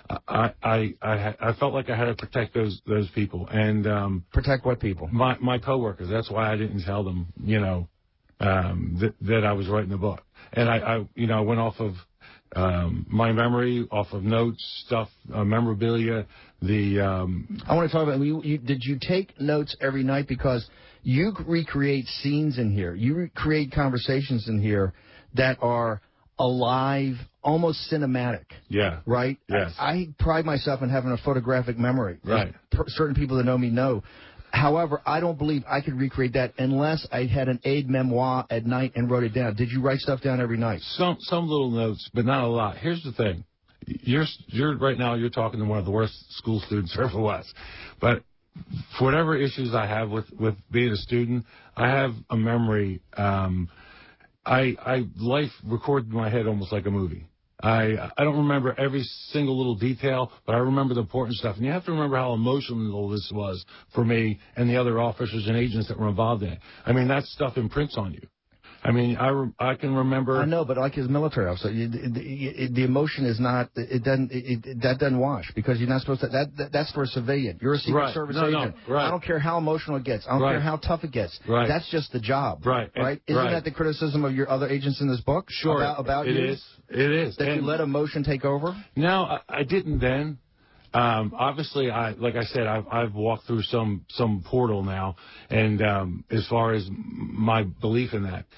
I felt like I had to protect those people. And protect what people? My coworkers. That's why I didn't tell them, that I was writing the book. And I went off of my memory, off of notes, stuff, memorabilia. I want to talk about. Did you take notes every night? Because you recreate scenes in here. You recreate conversations in here that are alive, almost cinematic. Yeah. Right? Yes. I pride myself in having a photographic memory. Right. Certain people that know me know. However, I don't believe I could recreate that unless I had an aide-memoire at night and wrote it down. Did you write stuff down every night? Some little notes, but not a lot. Here's the thing. You're right now, you're talking to one of the worst school students there ever was. But for whatever issues I have with being a student, I have a memory. Life recorded in my head almost like a movie. I don't remember every single little detail, but I remember the important stuff. And you have to remember how emotional this was for me and the other officers and agents that were involved in it. I mean, that stuff imprints on you. I mean, I can remember. I know, but like his military officer, the emotion is not. That doesn't wash because you're not supposed to. That's for a civilian. You're a Secret Service agent. Right. I don't care how emotional it gets. I don't care how tough it gets. Right. That's just the job. Right. Isn't that the criticism of your other agents in this book? Sure. About you? It is. That you let emotion take over. No, I didn't then. Obviously, like I said, I've walked through some portal now, and as far as my belief in that,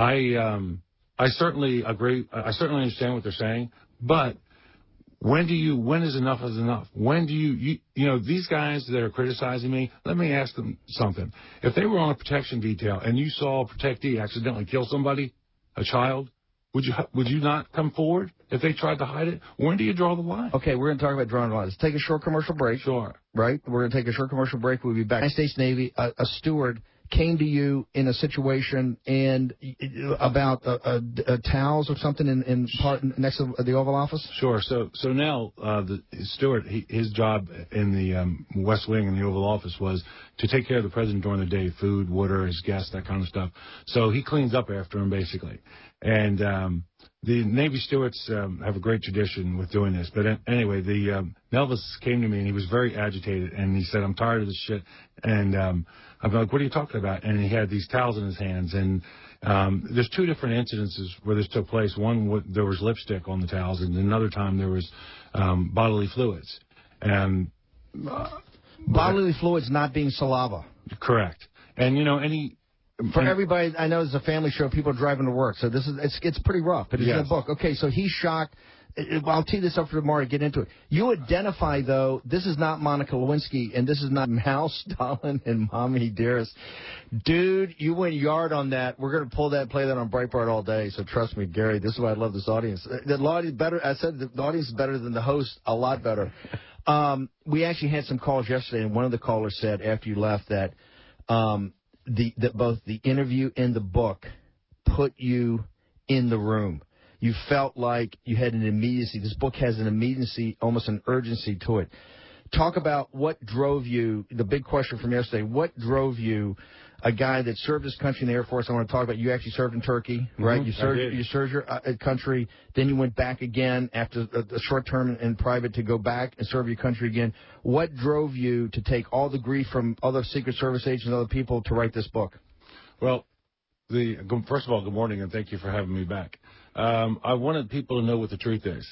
I certainly agree. I certainly understand what they're saying, but when is enough is enough? When do you know, these guys that are criticizing me, let me ask them something. If they were on a protection detail and you saw a protectee accidentally kill somebody, a child, would you not come forward if they tried to hide it? When do you draw the line? Okay, we're going to talk about drawing the line. Let's take a short commercial break. Sure. Right? We're going to take a short commercial break. We'll be back. United States Navy, a steward came to you in a situation and about towels or something in part next to the Oval Office? Sure. So now the steward, his job in the West Wing in the Oval Office was to take care of the president during the day, food, water, his guests, that kind of stuff. So he cleans up after him, basically. And the Navy stewards have a great tradition with doing this. But anyway, Nelvis came to me, and he was very agitated, and he said, I'm tired of this shit. And I'm like, what are you talking about? And he had these towels in his hands. And there's two different incidences where this took place. One, there was lipstick on the towels, and another time there was bodily fluids. And bodily fluids not being saliva. Correct. And, for everybody, I know it's a family show. People are driving to work, so it's pretty rough. But it's in the book. Okay, so he's shocked. I'll tee this up for tomorrow to get into it. You identify, though, this is not Monica Lewinsky, and this is not Mal Stalin and Mommy Dearest. Dude, you went yard on that. We're going to play that on Breitbart all day, so trust me, Gary, this is why I love this audience. The audience better. I said the audience is better than the host, a lot better. We actually had some calls yesterday, and one of the callers said after you left that both the interview and the book put you in the room. You felt like you had an immediacy. This book has an immediacy, almost an urgency to it. Talk about what drove you, the big question from yesterday, what drove you, a guy that served his country in the Air Force. I want to talk about, you actually served in Turkey, right? Mm-hmm. You served your country, then you went back again after a short term in private to go back and serve your country again. What drove you to take all the grief from other Secret Service agents and other people to write this book? Well, first of all, good morning, and thank you for having me back. I wanted people to know what the truth is.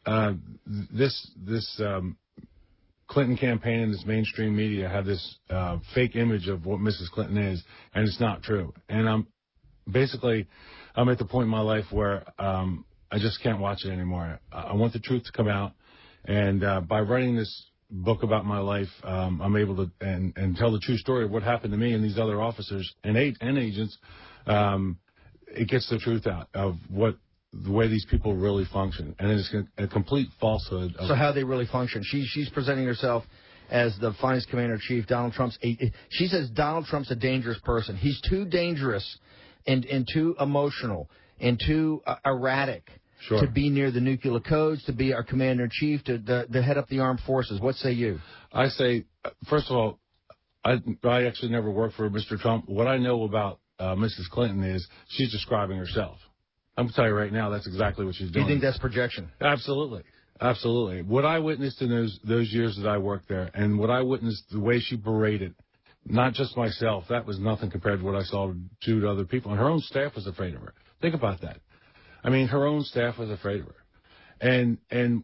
This Clinton campaign and this mainstream media have this fake image of what Mrs. Clinton is, and it's not true. And I'm at the point in my life where I just can't watch it anymore. I want the truth to come out, and by writing this book about my life, I'm able to and tell the true story of what happened to me and these other officers and agents. It gets the truth out of the way these people really function, and it's a complete falsehood. So how they really function? She's presenting herself as the finest commander-in-chief. Donald Trump's. She says Donald Trump's a dangerous person. He's too dangerous, and too emotional, and too erratic. Sure. To be near the nuclear codes, to be our commander-in-chief, to head up the armed forces. What say you? I say, first of all, I actually never worked for Mr. Trump. What I know about Mrs. Clinton is she's describing herself. I'm going to tell you right now, that's exactly what she's doing. You think that's projection? Absolutely. Absolutely. What I witnessed in those years that I worked there, and what I witnessed, the way she berated, not just myself, that was nothing compared to what I saw do to other people. And her own staff was afraid of her. Think about that. I mean, her own staff was afraid of her. And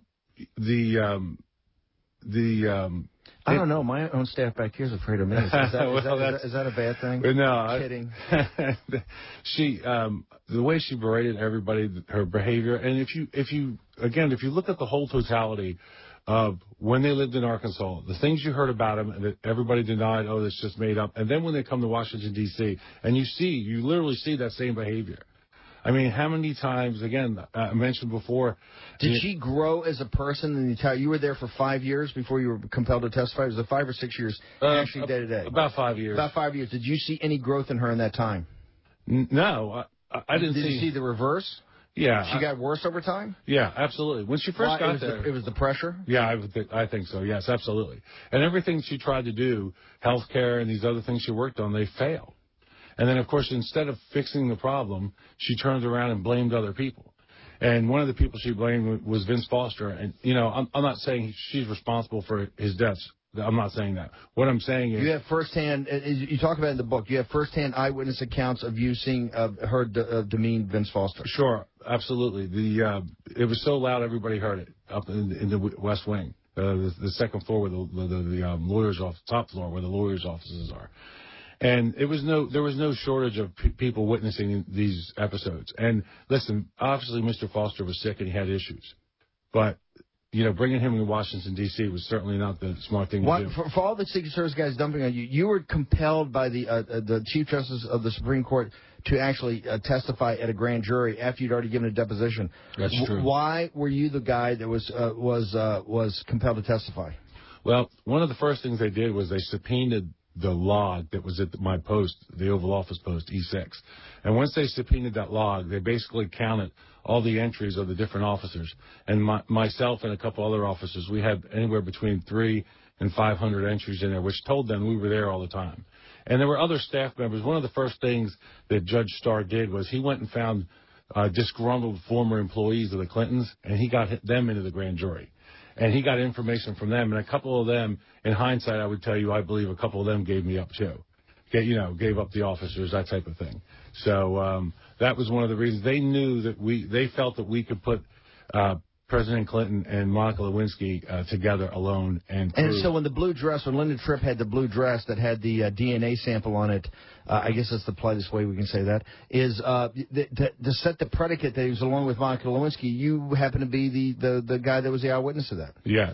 I don't know. My own staff back here is afraid of me. Is that a bad thing? No, I'm kidding. The way she berated everybody, her behavior, and if you look at the whole totality of when they lived in Arkansas, the things you heard about them that everybody denied, oh, that's just made up, and then when they come to Washington D.C. and you literally see that same behavior. I mean, how many times, again, I mentioned before. Did she grow as a person? And you were there for 5 years before you were compelled to testify? Was it 5 or 6 years, actually, day to day? About 5 years. About 5 years. Did you see any growth in her in that time? No, I didn't see. Did you see the reverse? Yeah. She got worse over time? Yeah, absolutely. When she first got there. It was the pressure? Yeah, I think so. Yes, absolutely. And everything she tried to do, healthcare and these other things she worked on, they failed. And then, of course, instead of fixing the problem, she turned around and blamed other people. And one of the people she blamed was Vince Foster. And, you know, I'm not saying she's responsible for his deaths. I'm not saying that. What I'm saying is... You have firsthand, you talk about it in the book, you have firsthand eyewitness accounts of you seeing her demean Vince Foster. Sure, absolutely. It was so loud everybody heard it up in the West Wing, the second floor where the lawyers' office, top floor where the lawyers' offices are. And there was no shortage of people witnessing these episodes. And listen, obviously Mr. Foster was sick and he had issues, but you know, bringing him to Washington D.C. was certainly not the smart thing to do. For all the Secret Service guys dumping on you, you were compelled by the Chief Justice of the Supreme Court to actually testify at a grand jury after you'd already given a deposition. That's true. Why were you the guy that was compelled to testify? Well, one of the first things they did was they subpoenaed the log that was at my post, the Oval Office post, E6. And once they subpoenaed that log, they basically counted all the entries of the different officers. And myself and a couple other officers, we had anywhere between 300 and 500 entries in there, which told them we were there all the time. And there were other staff members. One of the first things that Judge Starr did was he went and found disgruntled former employees of the Clintons, and he got them into the grand jury. And he got information from them, and a couple of them, in hindsight, I would tell you, I believe a couple of them gave me up too. Gave up the officers, that type of thing. So that was one of the reasons. They knew that they felt that we could put President Clinton and Monica Lewinsky together alone. And so when the blue dress, when Linda Tripp had the blue dress that had the DNA sample on it, I guess that's the politest way we can say that, is to set the predicate that he was along with Monica Lewinsky, you happen to be the guy that was the eyewitness to that. Yes.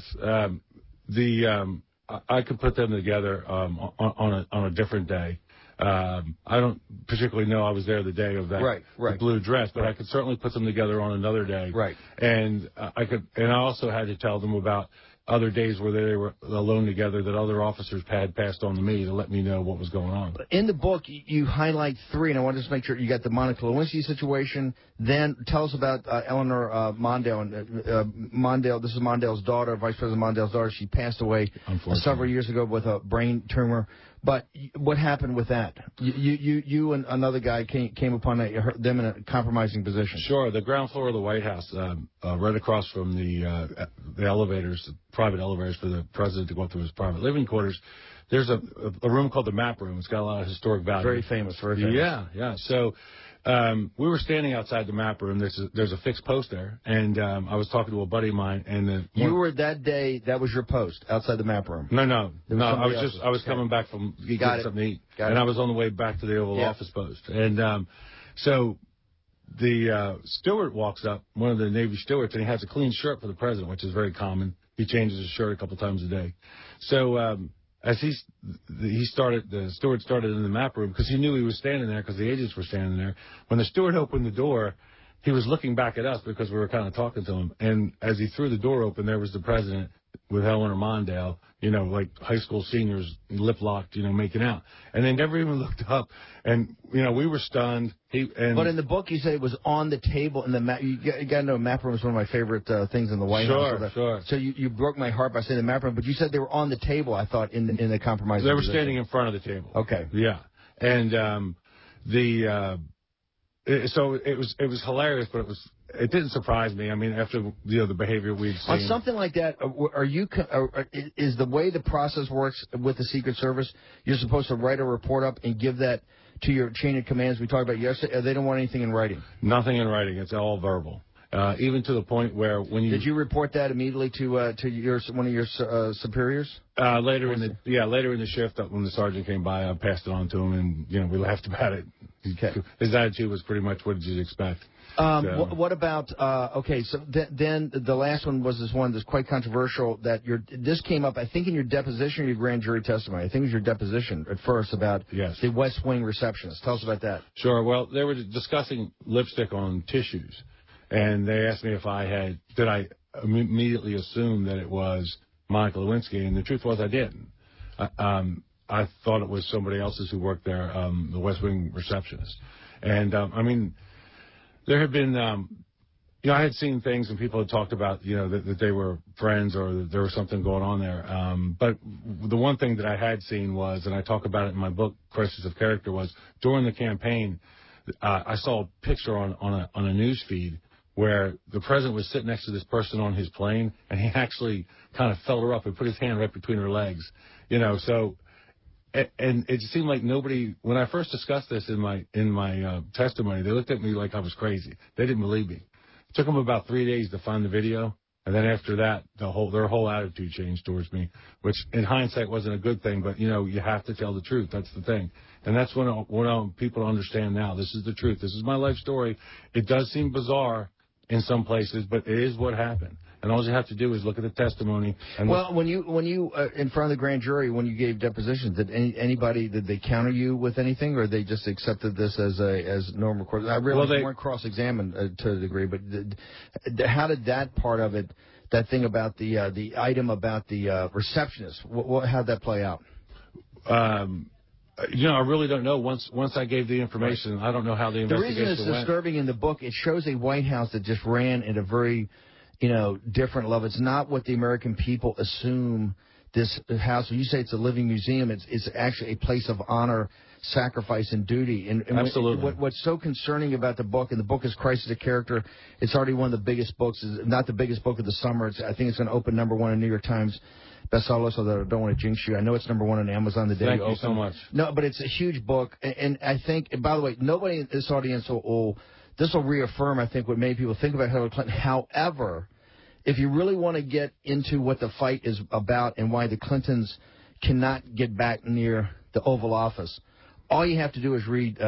I could put them together on a different day. I don't particularly know I was there the day of that the blue dress, but I could certainly put them together on another day. Right. And I also had to tell them about other days where they were alone together that other officers had passed on to me to let me know what was going on. In the book, you highlight three, and I want to just make sure you got the Monica Lewinsky situation. Then tell us about Eleanor Mondale. And Mondale, this is Mondale's daughter, Vice President Mondale's daughter. She passed away several years ago with a brain tumor. But what happened with that? You and another guy came upon them in a compromising position. Sure. The ground floor of the White House, right across from the elevators, the private elevators for the president to go through his private living quarters, there's a room called the Map Room. It's got a lot of historic value. Very famous. Yeah. So we were standing outside the Map Room. There's a fixed post there, and I was talking to a buddy of mine. And you were that day. That was your post outside the Map Room. No. I was coming back from getting something to eat, and I was on the way back to the Oval Office post. And so the steward walks up, one of the Navy stewards, and he has a clean shirt for the president, which is very common. He changes his shirt a couple times a day. So as the steward started in the Map Room because he knew he was standing there because the agents were standing there. When the steward opened the door, he was looking back at us because we were kind of talking to him. And as he threw the door open, there was the president with Eleanor Mondale, like high school seniors, lip-locked, making out. And they never even looked up. And, we were stunned. But in the book, you say it was on the table in the map. You got to know, Map Room is one of my favorite things in the White House. Sure. So you broke my heart by saying the Map Room, but you said they were on the table, I thought, in the compromise. They were standing in front of the table. Okay. Yeah. And so it was hilarious, but it didn't surprise me. I mean, after the behavior we'd seen. On something like that, is the way the process works with the Secret Service? You're supposed to write a report up and give that to your chain of commands we talked about yesterday. They don't want anything in writing. Nothing in writing. It's all verbal. Even to the point where when you... Did you report that immediately to one of your superiors? Later in the shift, when the sergeant came by, I passed it on to him, and we laughed about it. Okay. His attitude was pretty much, what did you expect? What about so then the last one was this one that's quite controversial that this came up, I think, in your deposition or your grand jury testimony. I think it was your deposition at first about the West Wing receptionist. Tell us about that. Sure. Well, they were discussing lipstick on tissues, and they asked me if did I immediately assume that it was Monica Lewinsky, and the truth was I didn't. I thought it was somebody else's who worked there, the West Wing receptionist. And, there had been You know, I had seen things and people had talked about, you know, that they were friends or that there was something going on there. But the one thing that I had seen was, and I talk about it in my book, Crisis of Character, was during the campaign, I saw a picture on a news feed where the president was sitting next to this person on his plane, and he actually kind of felt her up and put his hand right between her legs. You know, so, and it seemed like nobody, when I first discussed this in my testimony, they looked at me like I was crazy. They didn't believe me. It took them about 3 days to find the video, and then after that, their whole attitude changed towards me, which in hindsight wasn't a good thing. But you know, you have to tell the truth. That's the thing, and that's what people understand now. This is the truth. This is my life story. It does seem bizarre in some places, but it is what happened. And all you have to do is look at the testimony. And well, when you in front of the grand jury, when you gave depositions, did did they counter you with anything, or they just accepted this as normal course? I realize they weren't cross-examined to a degree, but how did that part of it, that thing about the item about the receptionist, how'd that play out? You know, I really don't know. Once I gave the information, I don't know how the investigation went. The reason it's disturbing in the book, it shows a White House that just ran at a very, you know, different level. It's not what the American people assume this house. When you say it's a living museum, it's actually a place of honor, sacrifice, and duty. And absolutely. What's so concerning about the book, and the book is Crisis of Character, it's already one of the biggest books, not the biggest book of the summer. I think it's going to open #1 in New York Times bestseller, so that I don't want to jinx you. I know it's #1 on Amazon the day Thank you you open. so much. No, but it's a huge book, and I think, and by the way, nobody in this audience this will reaffirm, I think, what many people think about Hillary Clinton. However, if you really want to get into what the fight is about and why the Clintons cannot get back near the Oval Office, all you have to do is read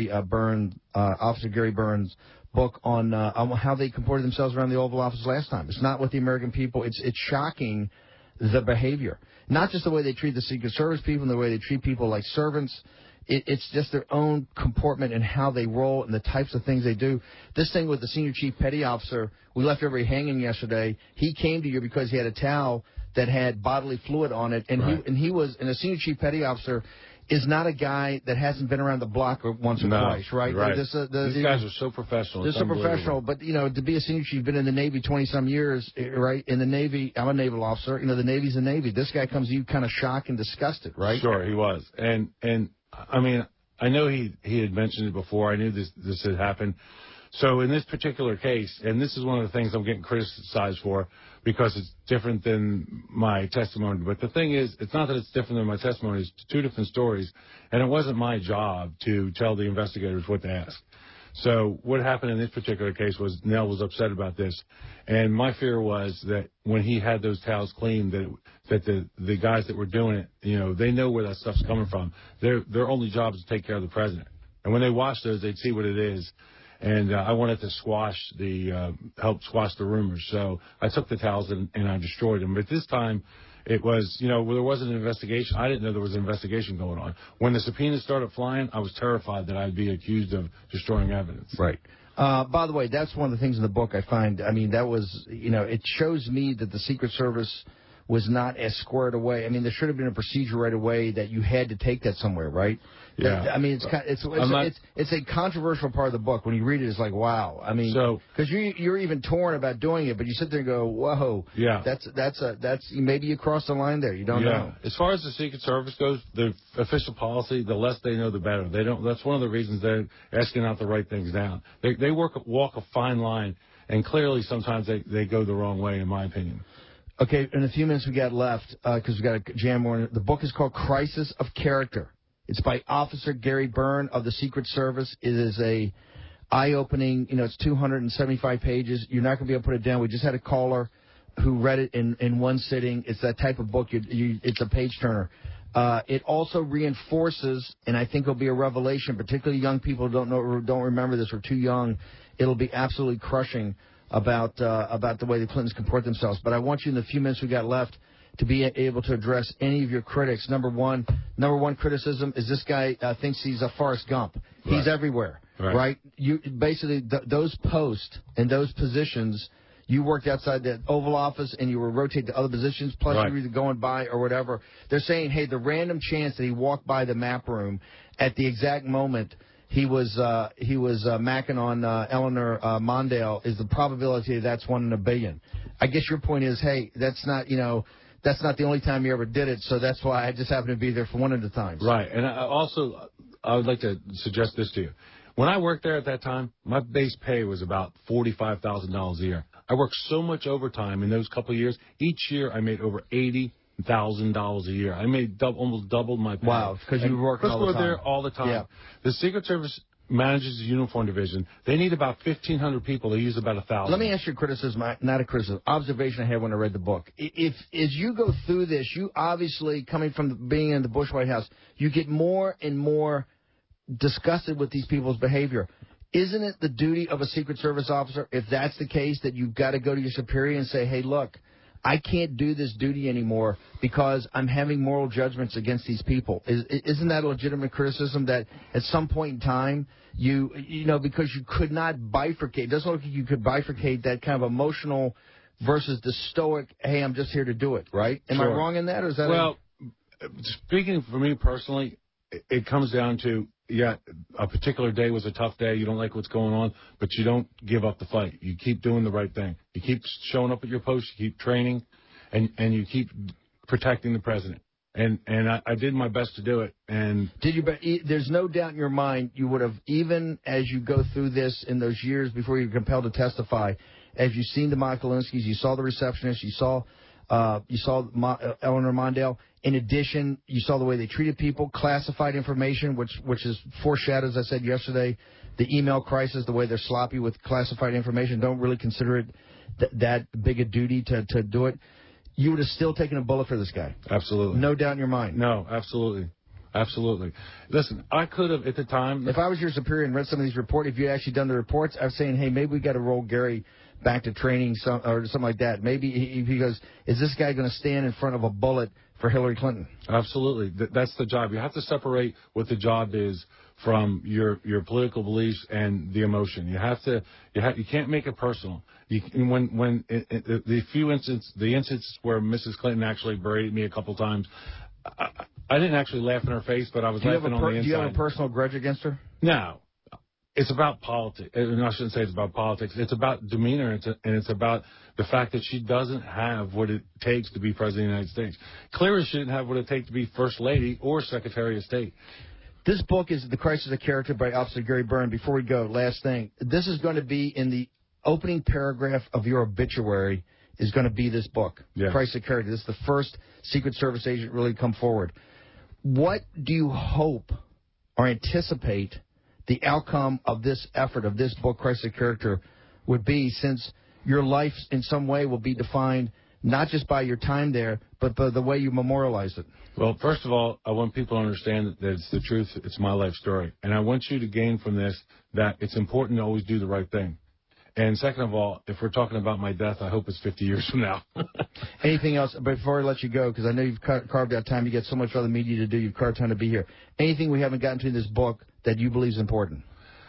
Officer Gary Burns' book on how they comported themselves around the Oval Office last time. It's not what the American people. It's shocking, the behavior. Not just the way they treat the Secret Service people and the way they treat people like servants. It's just their own comportment and how they roll and the types of things they do. This thing with the senior chief petty officer, we left everybody hanging yesterday. He came to you because he had a towel that had bodily fluid on it, and right. and a senior chief petty officer is not a guy that hasn't been around the block once or twice, right? Right. These guys are so professional. They're so professional, but, you know, to be a senior chief, been in the Navy 20-some years, right? In the Navy, I'm a naval officer. You know, the Navy's the Navy. This guy comes to you kind of shocked and disgusted, right? Sure, he was. And I mean, I know he had mentioned it before. I knew this had happened. So in this particular case, and this is one of the things I'm getting criticized for because it's different than my testimony. But the thing is, it's not that it's different than my testimony. It's two different stories. And it wasn't my job to tell the investigators what to ask. So what happened in this particular case was Nell was upset about this. And my fear was that when he had those towels cleaned, that the guys that were doing it, you know, they know where that stuff's coming from. Their only job is to take care of the president. And when they wash those, they'd see what it is. And I wanted to help squash the rumors. So I took the towels and I destroyed them. But this time, it was, you know, there wasn't an investigation. I didn't know there was an investigation going on. When the subpoenas started flying, I was terrified that I'd be accused of destroying evidence. Right. By the way, that's one of the things in the book I find. I mean, that was, you know, it shows me that the Secret Service was not as squared away. I mean, there should have been a procedure right away that you had to take that somewhere, right? Yeah. I mean, it's a controversial part of the book. When you read it, it's like, wow. I mean, because you're even torn about doing it, but you sit there and go, whoa. Yeah. That's maybe you crossed the line there. You don't know. As far as the Secret Service goes, the official policy, the less they know, the better. They don't. That's one of the reasons they're asking out to write things down. They walk a fine line, and clearly sometimes they go the wrong way, in my opinion. Okay, in a few minutes we got left, because we got to jam more in. The book is called Crisis of Character. It's by Officer Gary Byrne of the Secret Service. It is a eye-opening, you know, it's 275 pages. You're not going to be able to put it down. We just had a caller who read it in one sitting. It's that type of book. It's a page-turner. It also reinforces, and I think it'll be a revelation, particularly young people who don't remember this or too young. It'll be absolutely crushing about the way the Clintons comport themselves. But I want you, in the few minutes we got left, to be able to address any of your critics. Number one criticism is this guy thinks he's a Forrest Gump. Right. He's everywhere, right? You basically those posts and those positions, you worked outside the Oval Office and you were rotated to other positions. Plus, you were either going by or whatever. They're saying, hey, the random chance that he walked by the map room at the exact moment he was macking on Eleanor Mondale. Is the probability that's 1 in a billion? I guess your point is, hey, that's not the only time you ever did it, so that's why I just happened to be there for one of the times. Right, and I would like to suggest this to you. When I worked there at that time, my base pay was about $45,000 a year. I worked so much overtime in those couple of years. Each year, I made over $80,000 a year. I made almost doubled my pay. Wow, because you were working all the time. Let's go there all the time. Yeah. The Secret Service manages the uniform division. They need about 1,500 people. They use about 1,000. Let me ask you a criticism, not a criticism, observation I had when I read the book. If as you go through this, you obviously, coming from being in the Bush White House, you get more and more disgusted with these people's behavior. Isn't it the duty of a Secret Service officer, if that's the case, that you've got to go to your superior and say, hey, look, I can't do this duty anymore because I'm having moral judgments against these people? Isn't that a legitimate criticism that at some point in time, you know, because you could not bifurcate, it doesn't look like you could bifurcate that kind of emotional versus the stoic, hey, I'm just here to do it, right? Am I wrong in that? Or is that well, speaking for me personally, it comes down to, yeah, a particular day was a tough day. You don't like what's going on, but you don't give up the fight. You keep doing the right thing. You keep showing up at your post. You keep training, and you keep protecting the president. And I did my best to do it. And did you? But there's no doubt in your mind you would have, even as you go through this in those years before you were compelled to testify, as you've seen the Monica Lewinskys, you saw the receptionist, you saw Eleanor Mondale. In addition, you saw the way they treated people, classified information, which is foreshadowed, as I said yesterday, the email crisis, the way they're sloppy with classified information, don't really consider it that big a duty to do it. You would have still taken a bullet for this guy. Absolutely. No doubt in your mind. No, absolutely. Absolutely. Listen, I could have, at the time... If I was your superior and read some of these reports, if you had actually done the reports, I was saying, hey, maybe we got to roll Gary back to training or something like that. Maybe he goes, is this guy going to stand in front of a bullet for Hillary Clinton? Absolutely. That's the job. You have to separate what the job is from your political beliefs and the emotion. You can't make it personal. The incidents where Mrs. Clinton actually berated me a couple times, I didn't actually laugh in her face, but I was laughing on the inside. Do you have a personal grudge against her? No. It's about politics. I shouldn't say it's about politics. It's about demeanor, and it's about the fact that she doesn't have what it takes to be President of the United States. Clearly, she didn't have what it takes to be First Lady or Secretary of State. This book is The Crisis of Character by Officer Gary Byrne. Before we go, last thing. This is going to be in the opening paragraph of your obituary is going to be this book, yes. Crisis of Character. This is the first Secret Service agent really come forward. What do you hope or anticipate the outcome of this effort, of this book, Crisis of Character, would be, since your life in some way will be defined not just by your time there, but by the way you memorialize it? Well, first of all, I want people to understand that it's the truth. It's my life story. And I want you to gain from this that it's important to always do the right thing. And second of all, if we're talking about my death, I hope it's 50 years from now. Anything else? Before I let you go, because I know you've carved out time. You get so much other media to do. You've carved time to be here. Anything we haven't gotten to in this book that you believe is important?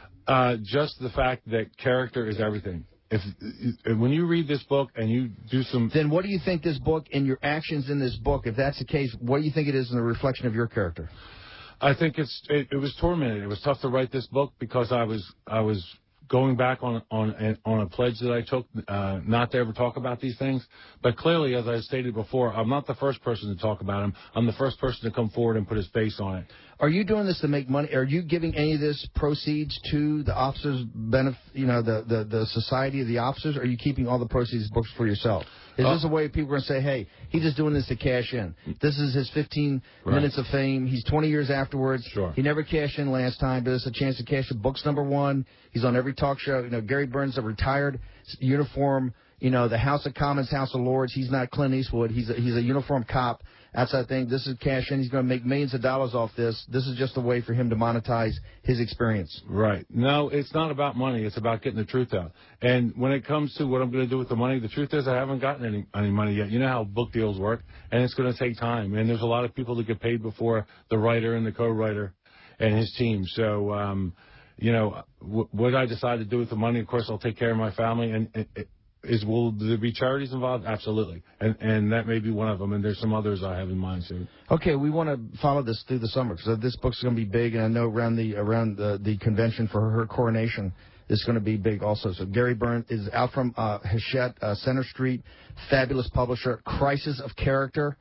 Just the fact that character is everything. When you read this book and you do some... Then what do you think this book and your actions in this book, if that's the case, what do you think it is in the reflection of your character? I think it was tormented. It was tough to write this book because I was going back on a pledge that I took not to ever talk about these things. But clearly, as I stated before, I'm not the first person to talk about them. I'm the first person to come forward and put his face on it. Are you doing this to make money? Are you giving any of this proceeds to the officers' benefit? You know, the society of the officers? Or are you keeping all the proceeds books for yourself? Is this a way people are going to say, hey, he's just doing this to cash in? This is his 15 minutes of fame. He's 20 years afterwards. Sure. He never cashed in last time, but it's a chance to cash in. Book's #1. He's on every talk show. You know, Gary Byrne's a retired uniform. You know, the House of Commons, House of Lords. He's not Clint Eastwood. He's a uniform cop. Outside thing. This is cash in. He's going to make millions of dollars off this. This is just a way for him to monetize his experience. Right. No, it's not about money. It's about getting the truth out. And when it comes to what I'm going to do with the money, the truth is I haven't gotten any money yet. You know how book deals work, and it's going to take time. And there's a lot of people that get paid before the writer and the co-writer and his team. So, you know, what I decide to do with the money, of course, I'll take care of my family. And will there be charities involved? Absolutely, and that may be one of them. And there's some others I have in mind too. Okay, we want to follow this through the summer because this book's going to be big, and I know around the convention for her coronation is going to be big also. So Gary Byrne is out from Hachette, Center Street, fabulous publisher, Crisis of Character.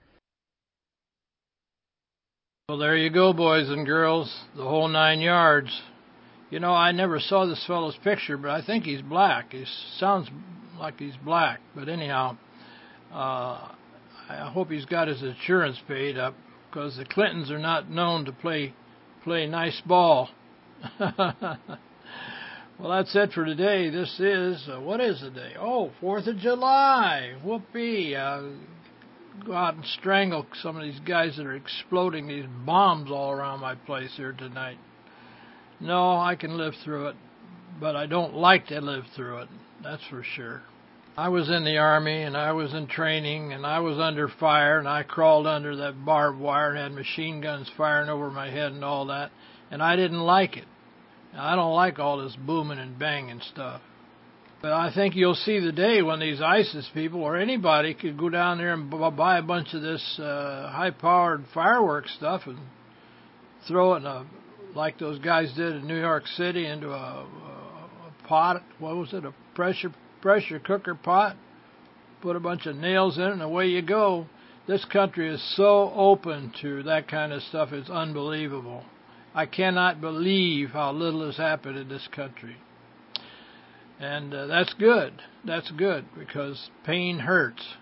Well, there you go, boys and girls, the whole 9 yards. You know, I never saw this fellow's picture, but I think he's black. He sounds like he's black. But anyhow, I hope he's got his insurance paid up, because the Clintons are not known to play nice ball. Well, that's it for today. This is, what is the day? Oh, 4th of July. Whoopee. Go out and strangle some of these guys that are exploding these bombs all around my place here tonight. No, I can live through it, but I don't like to live through it. That's for sure. I was in the Army, and I was in training, and I was under fire, and I crawled under that barbed wire and had machine guns firing over my head and all that, and I didn't like it. I don't like all this booming and banging stuff. But I think you'll see the day when these ISIS people or anybody could go down there and buy a bunch of this high-powered fireworks stuff and throw it in like those guys did in New York City, into a pot. What was it? A pressure cooker pot. Put a bunch of nails in it, and away you go. This country is so open to that kind of stuff. It's unbelievable. I cannot believe how little has happened in this country. And that's good. That's good, because pain hurts.